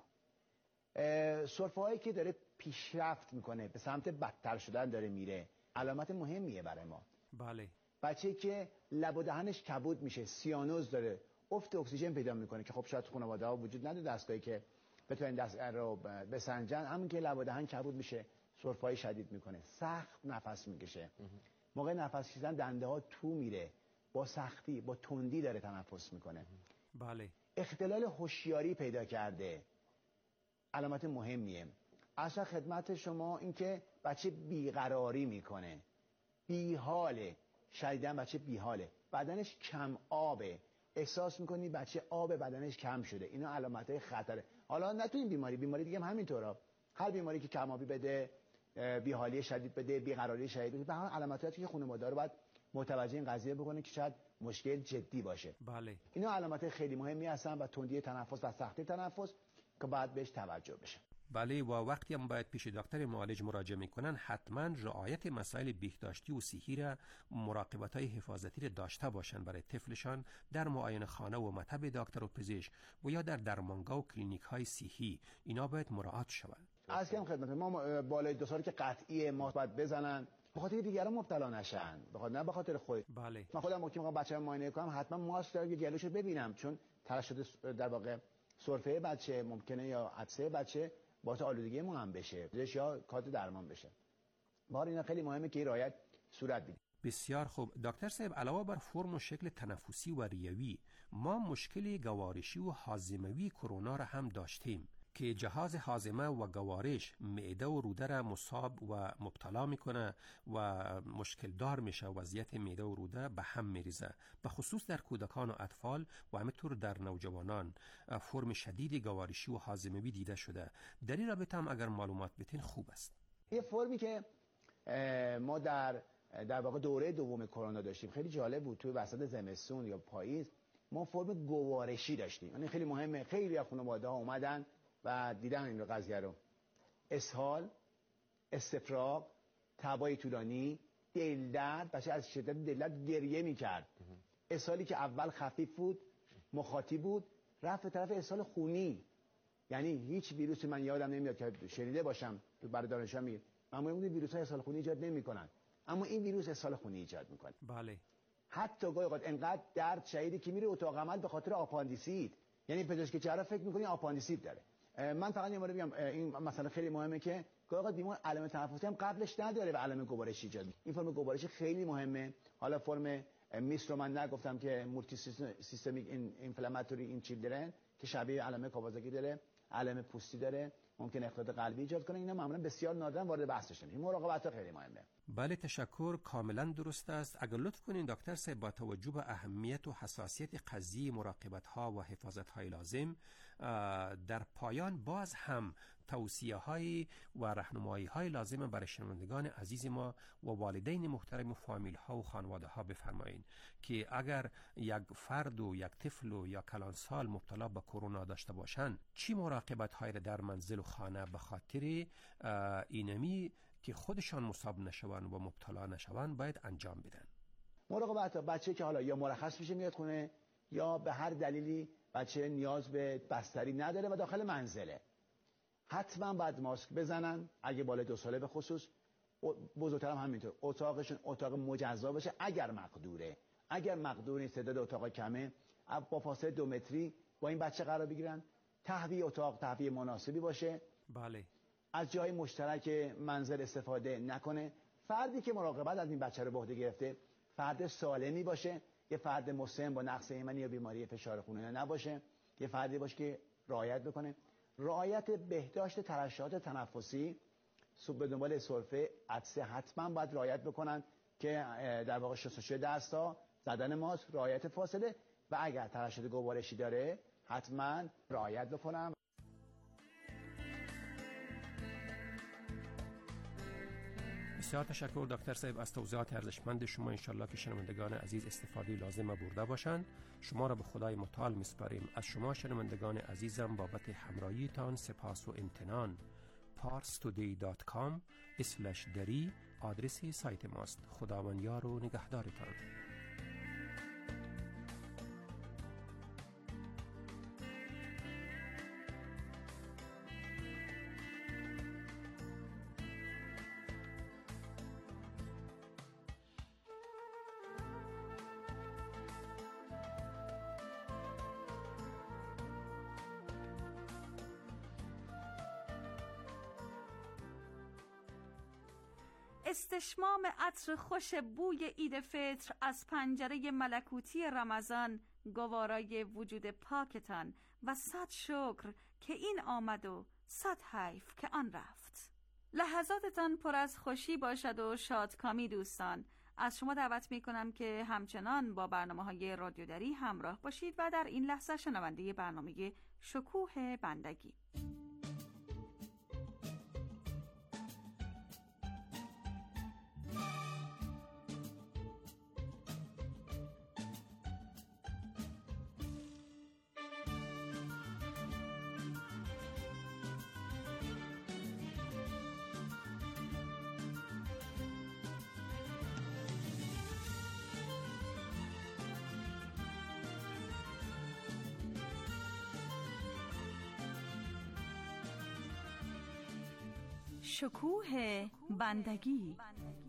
سرفه‌هایی که داره پیشرفت میکنه به سمت بدتر شدن داره میره، علامت مهمیه برای ما. بله. بچه‌ای که لب و دهنش کبود میشه، سیانوز داره، افت اکسیژن پیدا میکنه که خب شاید خانواده‌ها وجود نداره دستگاهی که بتونن دست رو بسنجن، همین که لب و دهن کبود میشه سرفه‌های شدید میکنه، سخت نفس میکشه، موقع نفس کشیدن دنده ها تو میره، با سختی با تندی داره تنفس میکنه. بله. اختلال هوشیاری پیدا کرده، علامت مهمیه. اصلا خدمت شما این که بچه بیقراری میکنه، بیحاله، شدیداً بچه بیحاله، بدنش کم آبه، احساس میکنی بچه آب بدنش کم شده، اینا علامتهای خطره. حالا نه تو این بیماری، بیماری دیگه هم همینطورا، هر بیماری که کم آبی بده، بیحالی شدید بده، بیقراری شدید بده، به هر علاماتی که خانواده رو باید متوجه این قضیه بکنه که شاید مشکل جدی باشه. بله. اینا علامت خیلی مهمی هستن و تندی تنفس و سختی تنفس که باید بهش توجه بشه. بله، و وقتی هم باید پیش دکتر معالج مراجعه میکنن حتما رعایت مسائل بهداشتی و صحی را، مراقبت های حفاظتی را داشته باشن برای طفلشان در معاینه خانه و مطب دکتر و پزشک و یا در درمانگاه و کلینیک های صحی. اینا باید مراعات شود. از کم خدمت ما بالای دو سالی که قطعی ما باید بزنن به خاطر دیگران مبتلا نشن، بخاطر نه به خاطر خود. بله. من خودم موقعی میخوام بچه‌م معاینه کنم حتما ماسک دارم که گلوشو ببینم، چون ترشح در واقع سرفه بچه ممکنه یا عطسه بچه باعث آلودگی ما هم بشه یا کارت درمان بشه. بار اینا خیلی مهمه که این رعایت صورت بگیره. بسیار خوب دکتر صاحب، علاوه بر فرم و شکل تنفسی و ریوی، ما مشکل گوارشی و هاضموی کرونا را هم داشتیم که جهاز هاضمه و گوارش معده و روده را مصاب و مبتلا میکنه و مشکل دار میشه. وضعیت معده و روده به هم میریزه، به خصوص در کودکان و اطفال و همینطور در نوجوانان. فرم شدید گوارشی و هاضمه‌ای دیده شده. در این رابطه هم اگر معلومات بتین خوب است. یه فرمی که ما در در واقع دوره دوم کرونا داشتیم خیلی جالب بود. توی وسط زمستون یا پاییز ما فرم گوارشی داشتیم. یعنی خیلی مهمه. خیلی از خانواده‌ها اومدن و دیدن این قضیه رو. اسهال، استفراغ، تبای طولانی، دل درد، بچه از شدت دل درد گریه می‌کرد. اسهالی که اول خفیف بود، مخاطی بود، رفت به طرف اسهال خونی. یعنی هیچ ویروسی من یادم نمیاد که شنیده باشم تو برای دانشجوها میگه معمولا این ویروس‌ها اسهال خونی ایجاد نمی‌کنن، اما این ویروس اسهال خونی ایجاد می‌کنه. بله. حتی گاهی اوقات انقدر درد شدیدی که میره اتاق عمل به خاطر آپاندیسیت. یعنی پزشک جراح فکر می‌کنه آپاندیسیت داره. من فقط یه مورد میگم، این مثلا خیلی مهمه که گاهی اوقات بیمار علائم تنفسی هم قبلش نداره و علائم گوارش ایجاد می‌کنه. این فرم گوارش خیلی مهمه. حالا فرم میس رو من نگفتم که مولتی سیستمیک اینفلاماتوری این چیلدرن که شبیه علائم کاوازاکی داره، علائم پوستی داره، ممکن اختلال قلبی ایجاد کنه. اینا معمولا بسیار نادرن وارد بحث نمیشن. این مراقبت خیلی مهمه. بله تشکر، کاملا درست است. اگر لطف کنین دکتر صاحب با توجه به اهمیت و حساسیت قضیه مراقبت ها و حفاظت های لازم در پایان باز هم توصیه های و راهنمایی های لازم برای شنوندگان عزیز ما و والدین محترم و فامیل ها و خانواده ها بفرمایید که اگر یک فرد و یک طفل و یا کلانسال مبتلا به کرونا داشته باشند چی مراقبت های در منزل و خانه به خاطر اینمی که خودشان مصاب نشوند و مبتلا نشوند باید انجام بدن. مراقبت بچه که حالا یا مرخص میشه میاد خونه یا به هر دلیلی بچه نیاز به بستری نداره و داخل منزله، حتما باید ماسک بزنن. اگه بالای دو ساله به خصوص، بزرگتر هم همینطور. اتاقشون اتاق مجزا باشه اگر مقدوره. اگر مقدور نیست، تعداد اتاق کمه، با فاصله دو متری با این بچه قرار بگیرن. تهویه اتاق تهویه مناسبی باشه. بله. از جای مشترک منزل استفاده نکنه. فردی که مراقبت از این بچه رو به عهده گرفته فرد سالمی باشه، یه فرد مسن با نقص ایمنی یا بیماری فشار خون نباشه، یه فردی باشه که رعایت بکنه. رعایت بهداشت ترشحات تنفسی، صبح به دنبال سرفه، عطسه حتما باید رعایت بکنن که در واقع شستشوی دست‌ها، زدن ماسک، رعایت فاصله و اگر ترشحات گوارشی داره حتما رعایت بکنن. بسیار تشکر دکتر صاحب از توضیحات ارزشمند شما. انشالله که شنوندگان عزیز استفاده لازم برده باشند. شما را به خدای متعال میسپاریم. از شما شنوندگان عزیزم بابت همراهیتان سپاس و امتنان. پارس تودی دات کام اسلش دری آدرس سایت ماست. خداوند یار و نگهدارتان. استشمام عطر خوش بوی عید فطر از پنجره ملکوتی رمضان گوارای وجود پاکتان و صد شکر که این آمد و صد حیف که آن رفت. لحظاتتان پر از خوشی باشد و شادکامی دوستان. از شما دعوت می کنم که همچنان با برنامه‌های رادیو دری همراه باشید و در این لحظه شنونده برنامه شکوه بندگی. شکوه بندگی.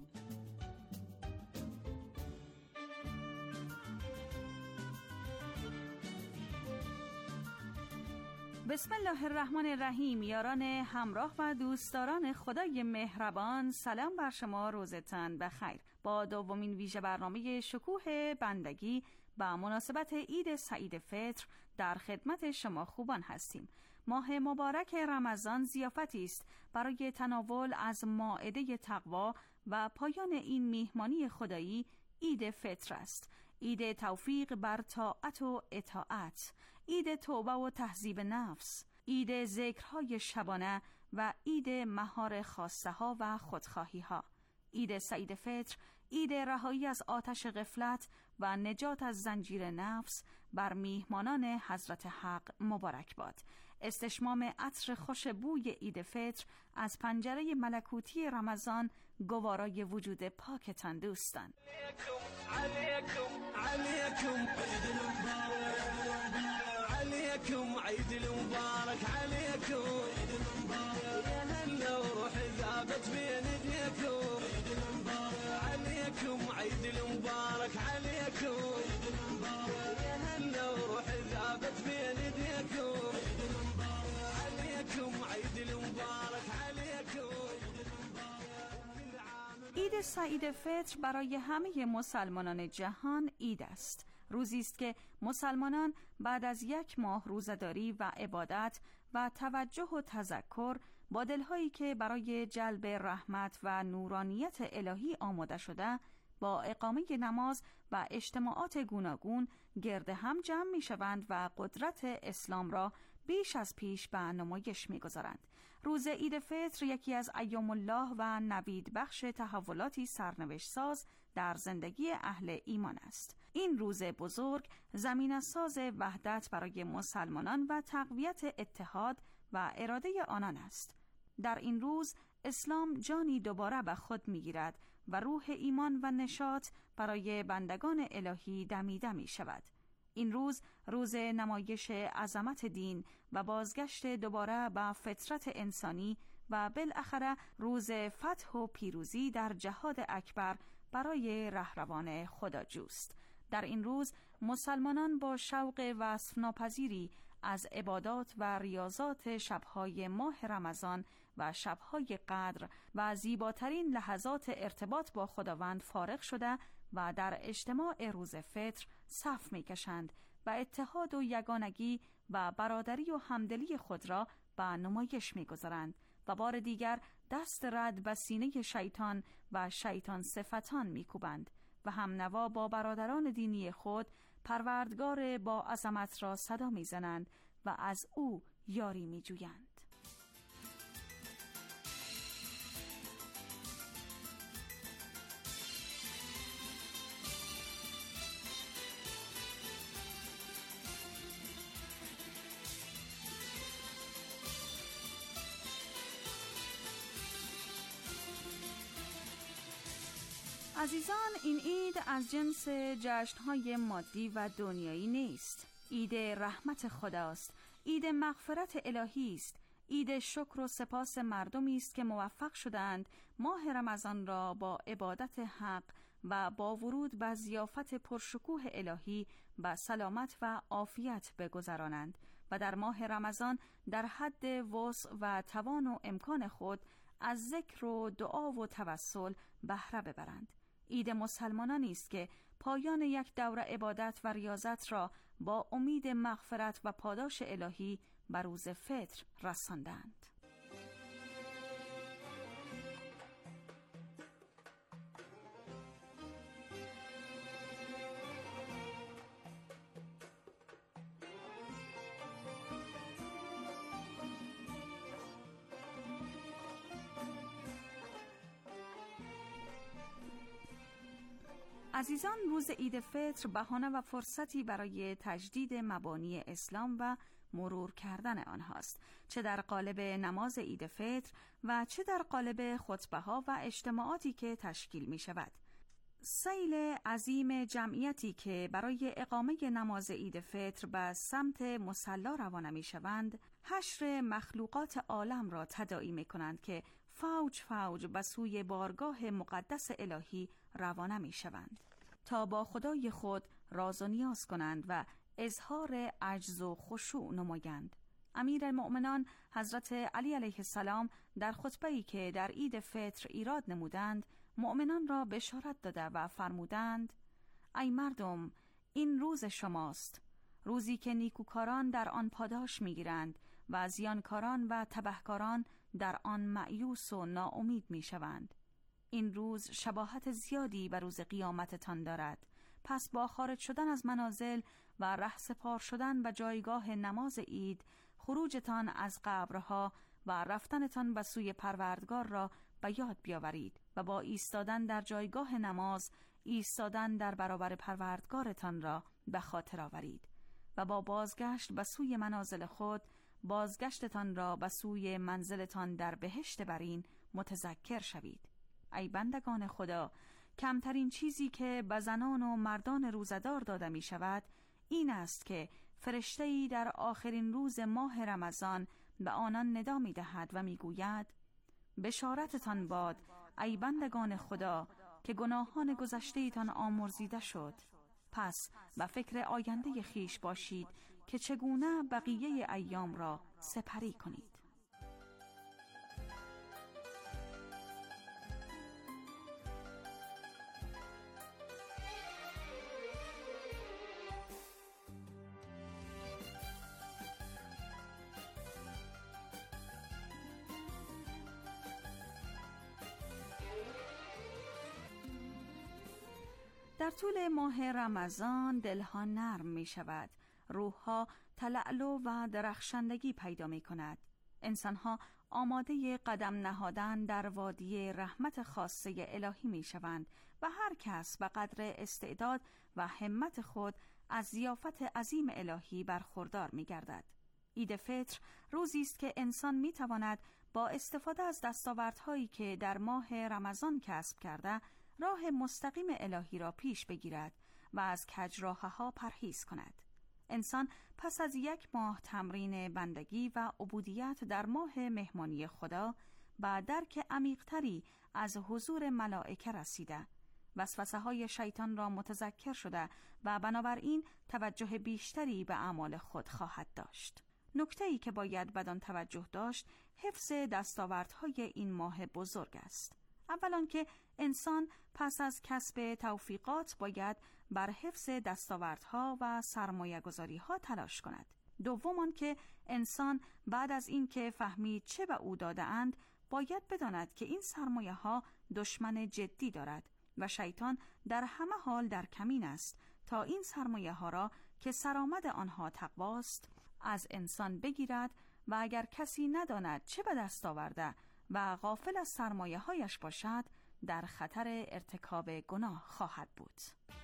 بسم الله الرحمن الرحیم. یاران همراه و دوستداران خدای مهربان، سلام بر شما، روزتان بخیر. با دومین ویژه برنامه شکوه بندگی با مناسبت عید سعید فطر در خدمت شما خوبان هستیم. ماه مبارک رمضان ضیافتی است برای تناول از مائده تقوا و پایان این میهمانی خدایی عید فطر است. عید توفیق بر طاعت و اطاعت، عید توبه و تهذیب نفس، عید ذکرهای شبانه و عید مهار خواسته ها و خودخواهی ها. عید سعید فطر عید رهایی از آتش غفلت و نجات از زنجیر نفس بر میهمانان حضرت حق مبارک باد. استشمام عطر خوش بوی عید فطر از پنجره ملکوتی رمضان گوارای وجود پاکتان دوستان. علیکم علیکم علیکم عید المبارک علیکم یا هلا روح ذابت بین ایدیکم علیکم عید المبارک علیکم یا هلا روح ذابت بین ایدیکم علیکم عید المبارک علیکم. عید سعید فطر برای همه مسلمانان جهان عید است. روزی است که مسلمانان بعد از یک ماه روزه‌داری و عبادت و توجه و تذکر با دل‌هایی که برای جلب رحمت و نورانیت الهی آماده شده با اقامه نماز و اجتماعات گوناگون گرد هم جمع می‌شوند و قدرت اسلام را بیش از پیش به نمایش می‌گذارند. روز عید فطر یکی از ایام الله و نوید بخش تحولاتی سرنوشت ساز در زندگی اهل ایمان است. این روز بزرگ زمینه ساز وحدت برای مسلمانان و تقویت اتحاد و اراده آنان است. در این روز اسلام جانی دوباره به خود می‌گیرد و روح ایمان و نشاط برای بندگان الهی دمیده می شود. این روز روز نمایش عظمت دین و بازگشت دوباره به فطرت انسانی و بالاخره روز فتح و پیروزی در جهاد اکبر برای رهروان خداجوست. در این روز مسلمانان با شوق وصف ناپذیری از عبادات و ریاضات شبهای ماه رمضان و شبهای قدر و زیباترین لحظات ارتباط با خداوند فارغ شده و در اجتماع روز فطر صف می‌کشند و اتحاد و یگانگی و برادری و همدلی خود را به نمایش می‌گذارند و بار دیگر دست رد به سینه شیطان و شیطان صفتان می‌کوبند و همنوا با برادران دینی خود پروردگار با عظمت را صدا می‌زنند و از او یاری می‌جویند. عزیزان، این عید از جنس جشن‌های مادی و دنیایی نیست. عید رحمت خداست، عید مغفرت الهی است، عید شکر و سپاس مردمی است که موفق شدند ماه رمضان را با عبادت حق و با ورود به ضیافت پرشکوه الهی به سلامت و عافیت بگذرانند و در ماه رمضان در حد وسع و توان و امکان خود از ذکر و دعا و توسل بهره ببرند. عید مسلمانانی است که پایان یک دوره عبادت و ریاضت را با امید مغفرت و پاداش الهی بر روز فطر رساندند. عزیزان، روز عید فطر بهانه و فرصتی برای تجدید مبانی اسلام و مرور کردن آنهاست، چه در قالب نماز عید فطر و چه در قالب خطبه ها و اجتماعاتی که تشکیل می شود. سیل عظیم جمعیتی که برای اقامه نماز عید فطر به سمت مصلا روانه می شوند، حشر مخلوقات عالم را تداعی می کنند که فوج فوج به سوی بارگاه مقدس الهی روانه می شوند تا با خدای خود راز و نیاز کنند و اظهار عجز و خشوع نمایند. امیرالمؤمنان حضرت علی علیه السلام در خطبه‌ای که در عید فطر ایراد نمودند مؤمنان را بشارت داده و فرمودند: ای مردم، این روز شماست، روزی که نیکوکاران در آن پاداش می‌گیرند و زیانکاران و تبهکاران در آن مأیوس و ناامید می‌شوند. این روز شباهت زیادی به روز قیامتتان دارد. پس با خارج شدن از منازل و رهسپار شدن به جایگاه نماز عید، خروجتان از قبرها و رفتنتان به سوی پروردگار را به یاد بیاورید و با ایستادن در جایگاه نماز، ایستادن در برابر پروردگارتان را به خاطر آورید و با بازگشت به سوی منازل خود، بازگشتتان را به سوی منزلتان در بهشت برین متذکر شوید. ای بندگان خدا، کمترین چیزی که به زنان و مردان روزدار داده می شود این است که فرشته‌ای در آخرین روز ماه رمضان به آنان ندا می دهد و می گوید: بشارتتان باد ای بندگان خدا که گناهان گذشته ایتان آمرزیده شد. پس به فکر آینده خیش باشید که چگونه بقیه ایام را سپری کنید. در طول ماه رمضان دلها نرم می شود، روحها تلالو و درخشندگی پیدا می کند. انسانها آماده قدم نهادن در وادی رحمت خاصه الهی می شوند و هر کس به قدر استعداد و همت خود از ضیافت عظیم الهی برخوردار می گردد. عید فطر روزی است که انسان می تواند با استفاده از دستاوردهایی که در ماه رمضان کسب کرده راه مستقیم الهی را پیش بگیرد و از کجراهها پرهیز کند. انسان پس از یک ماه تمرین بندگی و عبودیت در ماه مهمانی خدا با درک عمیق‌تری از حضور ملائکه رسیده، وسوسه های شیطان را متذکر شده و بنابراین توجه بیشتری به اعمال خود خواهد داشت. نکته‌ای که باید بدان توجه داشت حفظ دستاوردهای این ماه بزرگ است. اولان که انسان پس از کسب توفیقات باید بر حفظ دستاوردها و سرمایه‌گذاری‌ها تلاش کند. دومان که انسان بعد از این که فهمید چه به او داده‌اند باید بداند که این سرمایه‌ها دشمن جدی دارد و شیطان در همه حال در کمین است تا این سرمایه‌ها را که سرآمد آنها تقواست از انسان بگیرد و اگر کسی نداند چه به دست آورده و غافل از سرمایه‌هایش باشد در خطر ارتکاب گناه خواهد بود.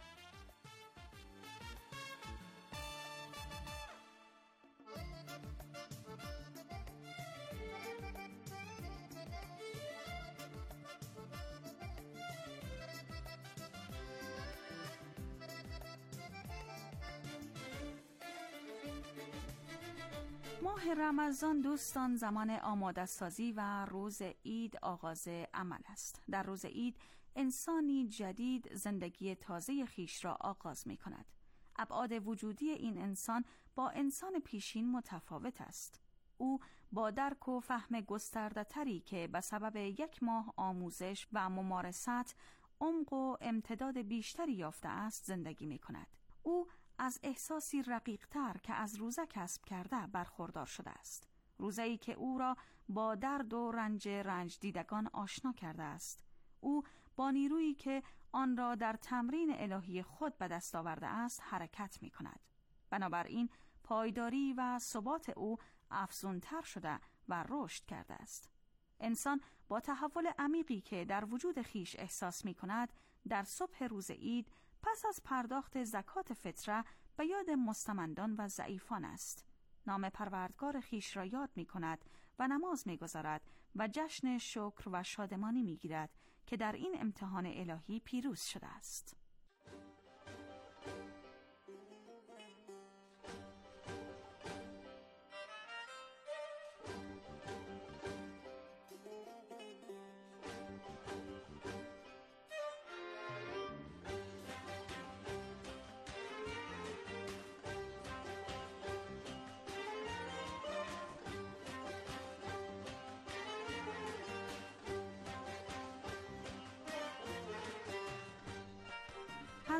ماه رمضان دوستان زمان آماده سازی و روز عید آغاز عمل است. در روز عید انسانی جدید زندگی تازه خیش را آغاز می کند. ابعاد وجودی این انسان با انسان پیشین متفاوت است. او با درک و فهم گسترده تری که به سبب یک ماه آموزش و ممارست عمق و امتداد بیشتری یافته است زندگی می کند. او از احساسی رقیق‌تر که از روزه کسب کرده برخوردار شده است. روزه‌ای که او را با درد و رنج رنج دیدگان آشنا کرده است. او با نیرویی که آن را در تمرین الهی خود به دست آورده است حرکت می کند. بنابراین پایداری و ثبات او افزونتر شده و رشد کرده است. انسان با تحول عمیقی که در وجود خیش احساس می کند در صبح روز عید پس از پرداخت زکات فطره به یاد مستمندان و ضعیفان است. نام پروردگار خیش را یاد می کند و نماز می گذارد و جشن شکر و شادمانی می گیرد که در این امتحان الهی پیروز شده است.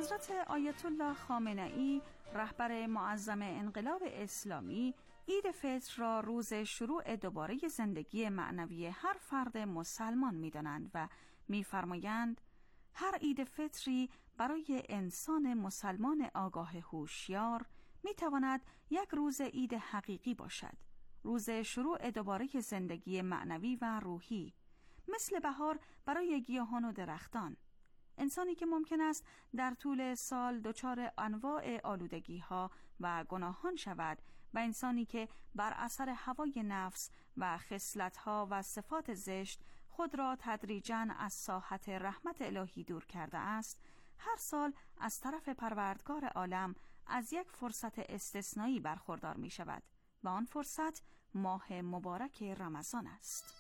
حضرت آیت الله خامنه‌ای رهبر معظم انقلاب اسلامی عید فطر را روز شروع دوباره زندگی معنوی هر فرد مسلمان می‌دانند و می‌فرمایند هر عید فطری برای انسان مسلمان آگاه هوشیار می‌تواند یک روز عید حقیقی باشد، روز شروع دوباره زندگی معنوی و روحی، مثل بهار برای گیاهان و درختان. انسانی که ممکن است در طول سال دچار انواع آلودگی‌ها و گناهان شود و انسانی که بر اثر هوای نفس و خصلت‌ها و صفات زشت خود را تدریجاً از ساحت رحمت الهی دور کرده است، هر سال از طرف پروردگار عالم از یک فرصت استثنایی برخوردار می شود و آن فرصت ماه مبارک رمضان است.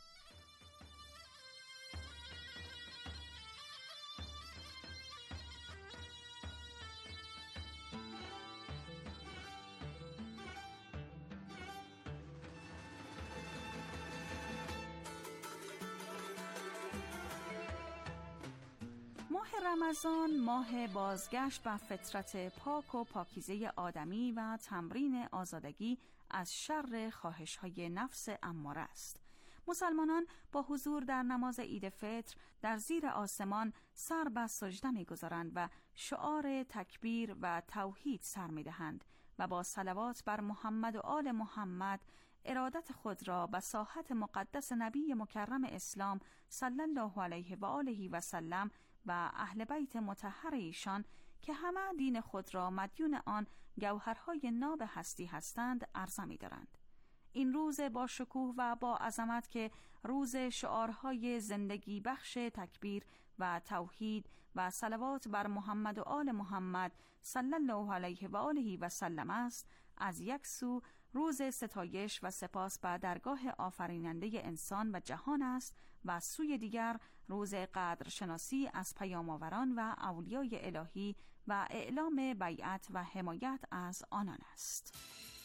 ماه رمضان ماه بازگشت و فطرت پاک و پاکیزه آدمی و تمرین آزادگی از شر خواهش‌های نفس اماره است. مسلمانان با حضور در نماز عید فطر در زیر آسمان سر به سجده می‌گذارند و شعار تکبیر و توحید سر می‌دهند و با صلوات بر محمد و آل محمد ارادت خود را به ساحت مقدس نبی مکرم اسلام صلی الله علیه و آله و سلم و اهل بیت مطهر ایشان که همه دین خود را مدیون آن گوهرهای ناب هستی هستند عرضه می‌دارند. این روز با شکوه و با عظمت که روز شعارهای زندگی بخش تکبیر و توحید و صلوات بر محمد و آل محمد صلی الله علیه و آله و سلم است، از یک سو روز ستایش و سپاس به درگاه آفریننده انسان و جهان است و سوی دیگر روز قدرشناسی از پیام‌آوران و اولیای الهی و اعلام بیعت و حمایت از آنان است.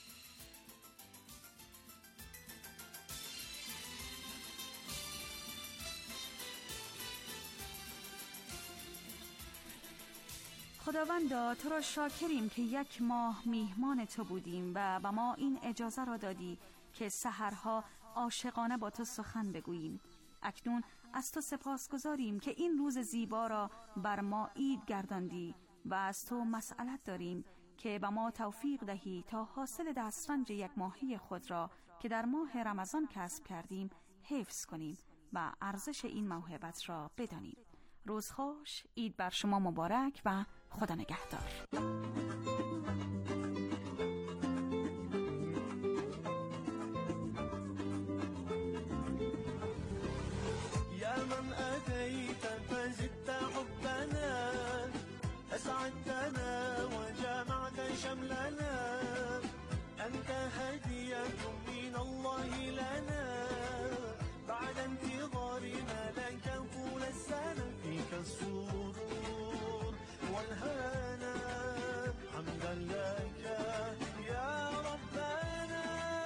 خداوندا تو را شاکریم که یک ماه میهمان تو بودیم و به ما این اجازه را دادی که سحرها عاشقانه با تو سخن بگوییم. اکنون از تو سپاسگزاریم که این روز زیبا را بر ما عید گرداندی و از تو مسئلت داریم که به ما توفیق دهی تا حاصل دسترنج یک ماهی خود را که در ماه رمضان کسب کردیم حفظ کنیم و ارزش این موهبت را بدانیم. روز خوش، عید بر شما مبارک و خدا نگهدار. يا من أتيت فزدت حبنا أسعدتنا وجمعت شملنا أنت هدية من الله لنا بعد انتظارنا لك طول السنة فيك السرور والهنا حمدا لك يا ربنا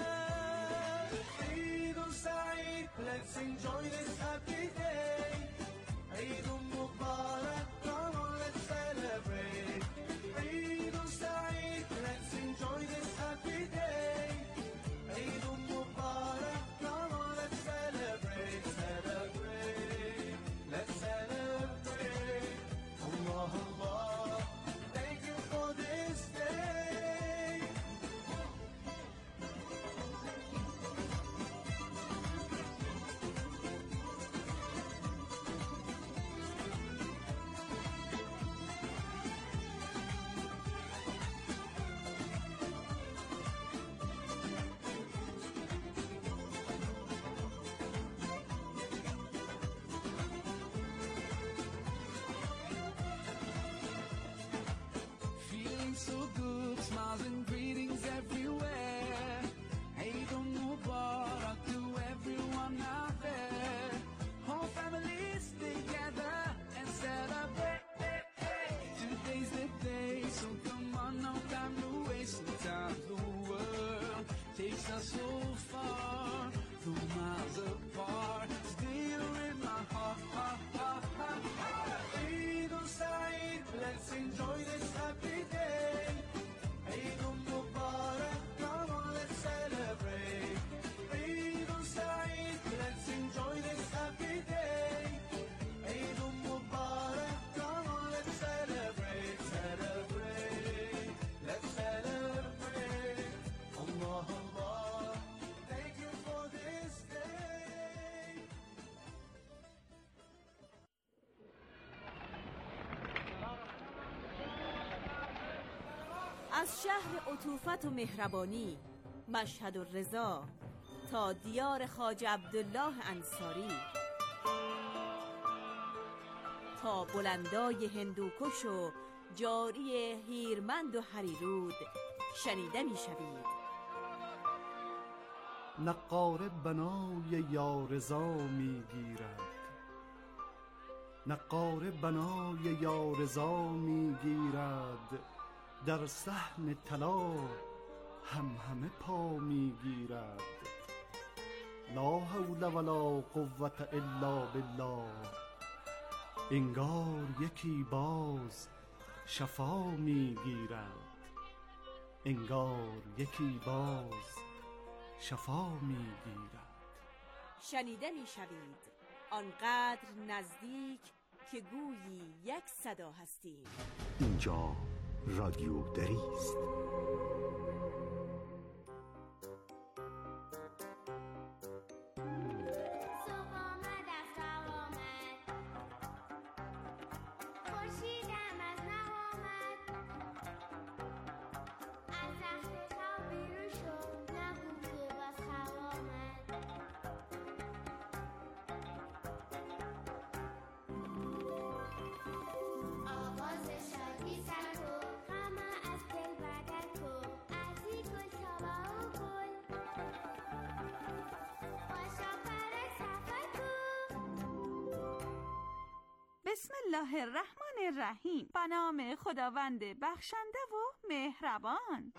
عيد سعيد let's enjoy this happy day عيد مبارك come on let's celebrate عيد سعيد let's enjoy this happy day عيد مبارك come on let's celebrate celebrate let's celebrate Allah Allah thank you for this day feeling so good, smiles and greetings everywhere. Eid Mubarak to everyone out there. Whole families together and celebrate. Today's the day, so come on, no time to waste. Sometimes the world takes us so far, through miles apart. Still in my heart, heart, heart, heart, heart. Eid Saeed, let's enjoy the از شهر عطوفت و مهربانی مشهد و رضا تا دیار خواجه عبدالله انصاری، تا بلندای هندوکش و جاری هیرمند و هریرود شنیده می شوید. نقاره بنای یارضا می گیرد، نقاره بنای یارضا می گیرد، در صحن طلا هم همه پا می گیرد. لا حول ولا قوة الا بالله، انگار یکی باز شفا می گیرد، انگار یکی باز شفا می گیرد. شنیده می شوید آنقدر نزدیک که گویی یک صدا هستیم. اینجا رادیو دری است. بسم الله الرحمن الرحیم. به نام خداوند بخشنده و مهربان.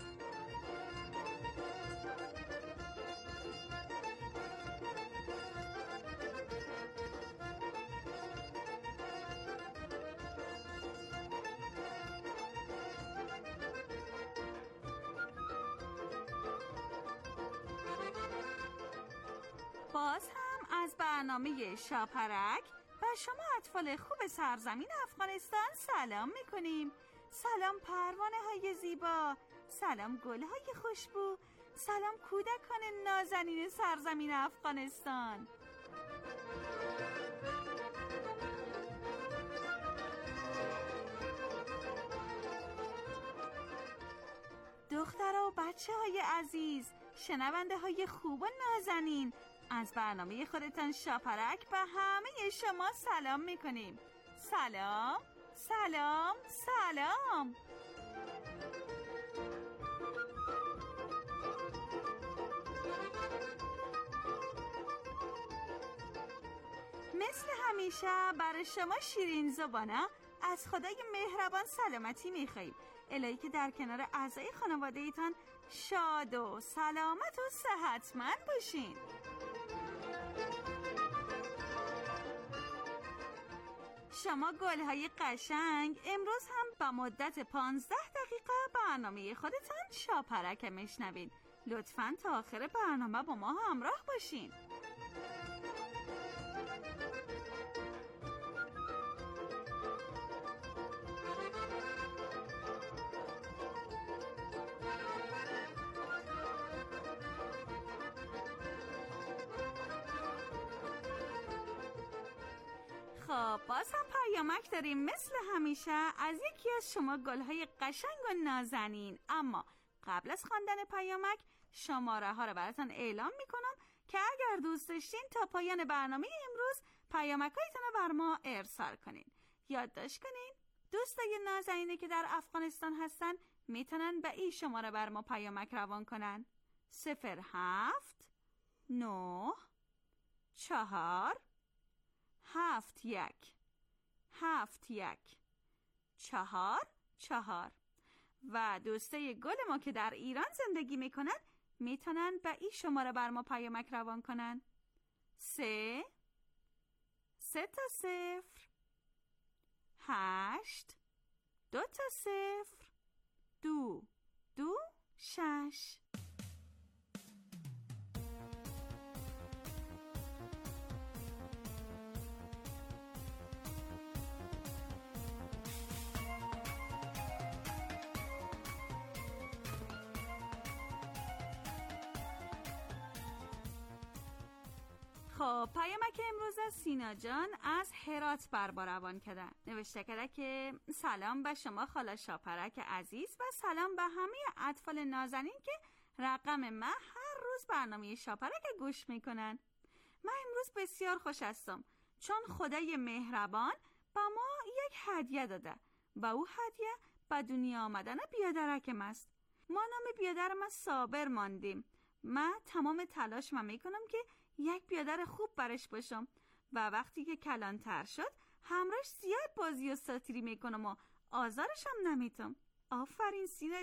باز هم از برنامه شاپرک و شما اطفال خوب سرزمین افغانستان سلام میکنیم. سلام پروانه های زیبا، سلام گل های خوشبو، سلام کودکان نازنین سرزمین افغانستان. دخترها و بچه های عزیز، شنونده های خوب و نازنین، از برنامه خودتان شاپرک به همه شما سلام میکنیم. سلام سلام سلام. مثل همیشه برای شما شیرین زبانا از خدای مهربان سلامتی میخواییم، الهی که در کنار اعضای خانواده ایتان شاد و سلامت و صحتمند باشین. شما گل‌های قشنگ، امروز هم با مدت پانزده دقیقه برنامه خودتان شاپرک میشنوید. لطفاً تا آخر برنامه با ما همراه باشین. خب باز هم پیامک داریم مثل همیشه از یکی از شما گلهای قشنگ و نازنین. اما قبل از خواندن پیامک شماره ها رو براتون اعلام میکنم که اگر دوست داشتین تا پایان برنامه امروز پیامک هایتون رو بر ما ارسال کنین. یادداشت کنین دوستای نازنینی که در افغانستان هستن میتونن به این شماره بر ما پیامک روان کنن: صفر هفت نه چهار هفت یک هفت یک چهار چهار. و دوستای گل ما که در ایران زندگی میکنن میتونن به این شماره بر ما پیامک روان کنن: سه سه تا صفر هشت دو تا صفر دو دو شش. خب پیامک امروز از سینا جان از هرات بر با روان کردن. نوشته کرده که سلام به شما خاله شاپرک عزیز و سلام به همه اطفال نازنین که رقم ما هر روز برنامه شاپرک گوش میکنن. من امروز بسیار خوش هستم چون خدای مهربان با ما یک هدیه داده و او هدیه به دنیا آمدن بیادرکم است. ما نام بیادرم از صابر ماندیم. من تمام تلاش من میکنم که یک بیادر خوب برش باشم و وقتی که کلانتر شد همراش زیاد بازی و ساتیری میکنم و آزارش هم نمیتم. آفرین سینا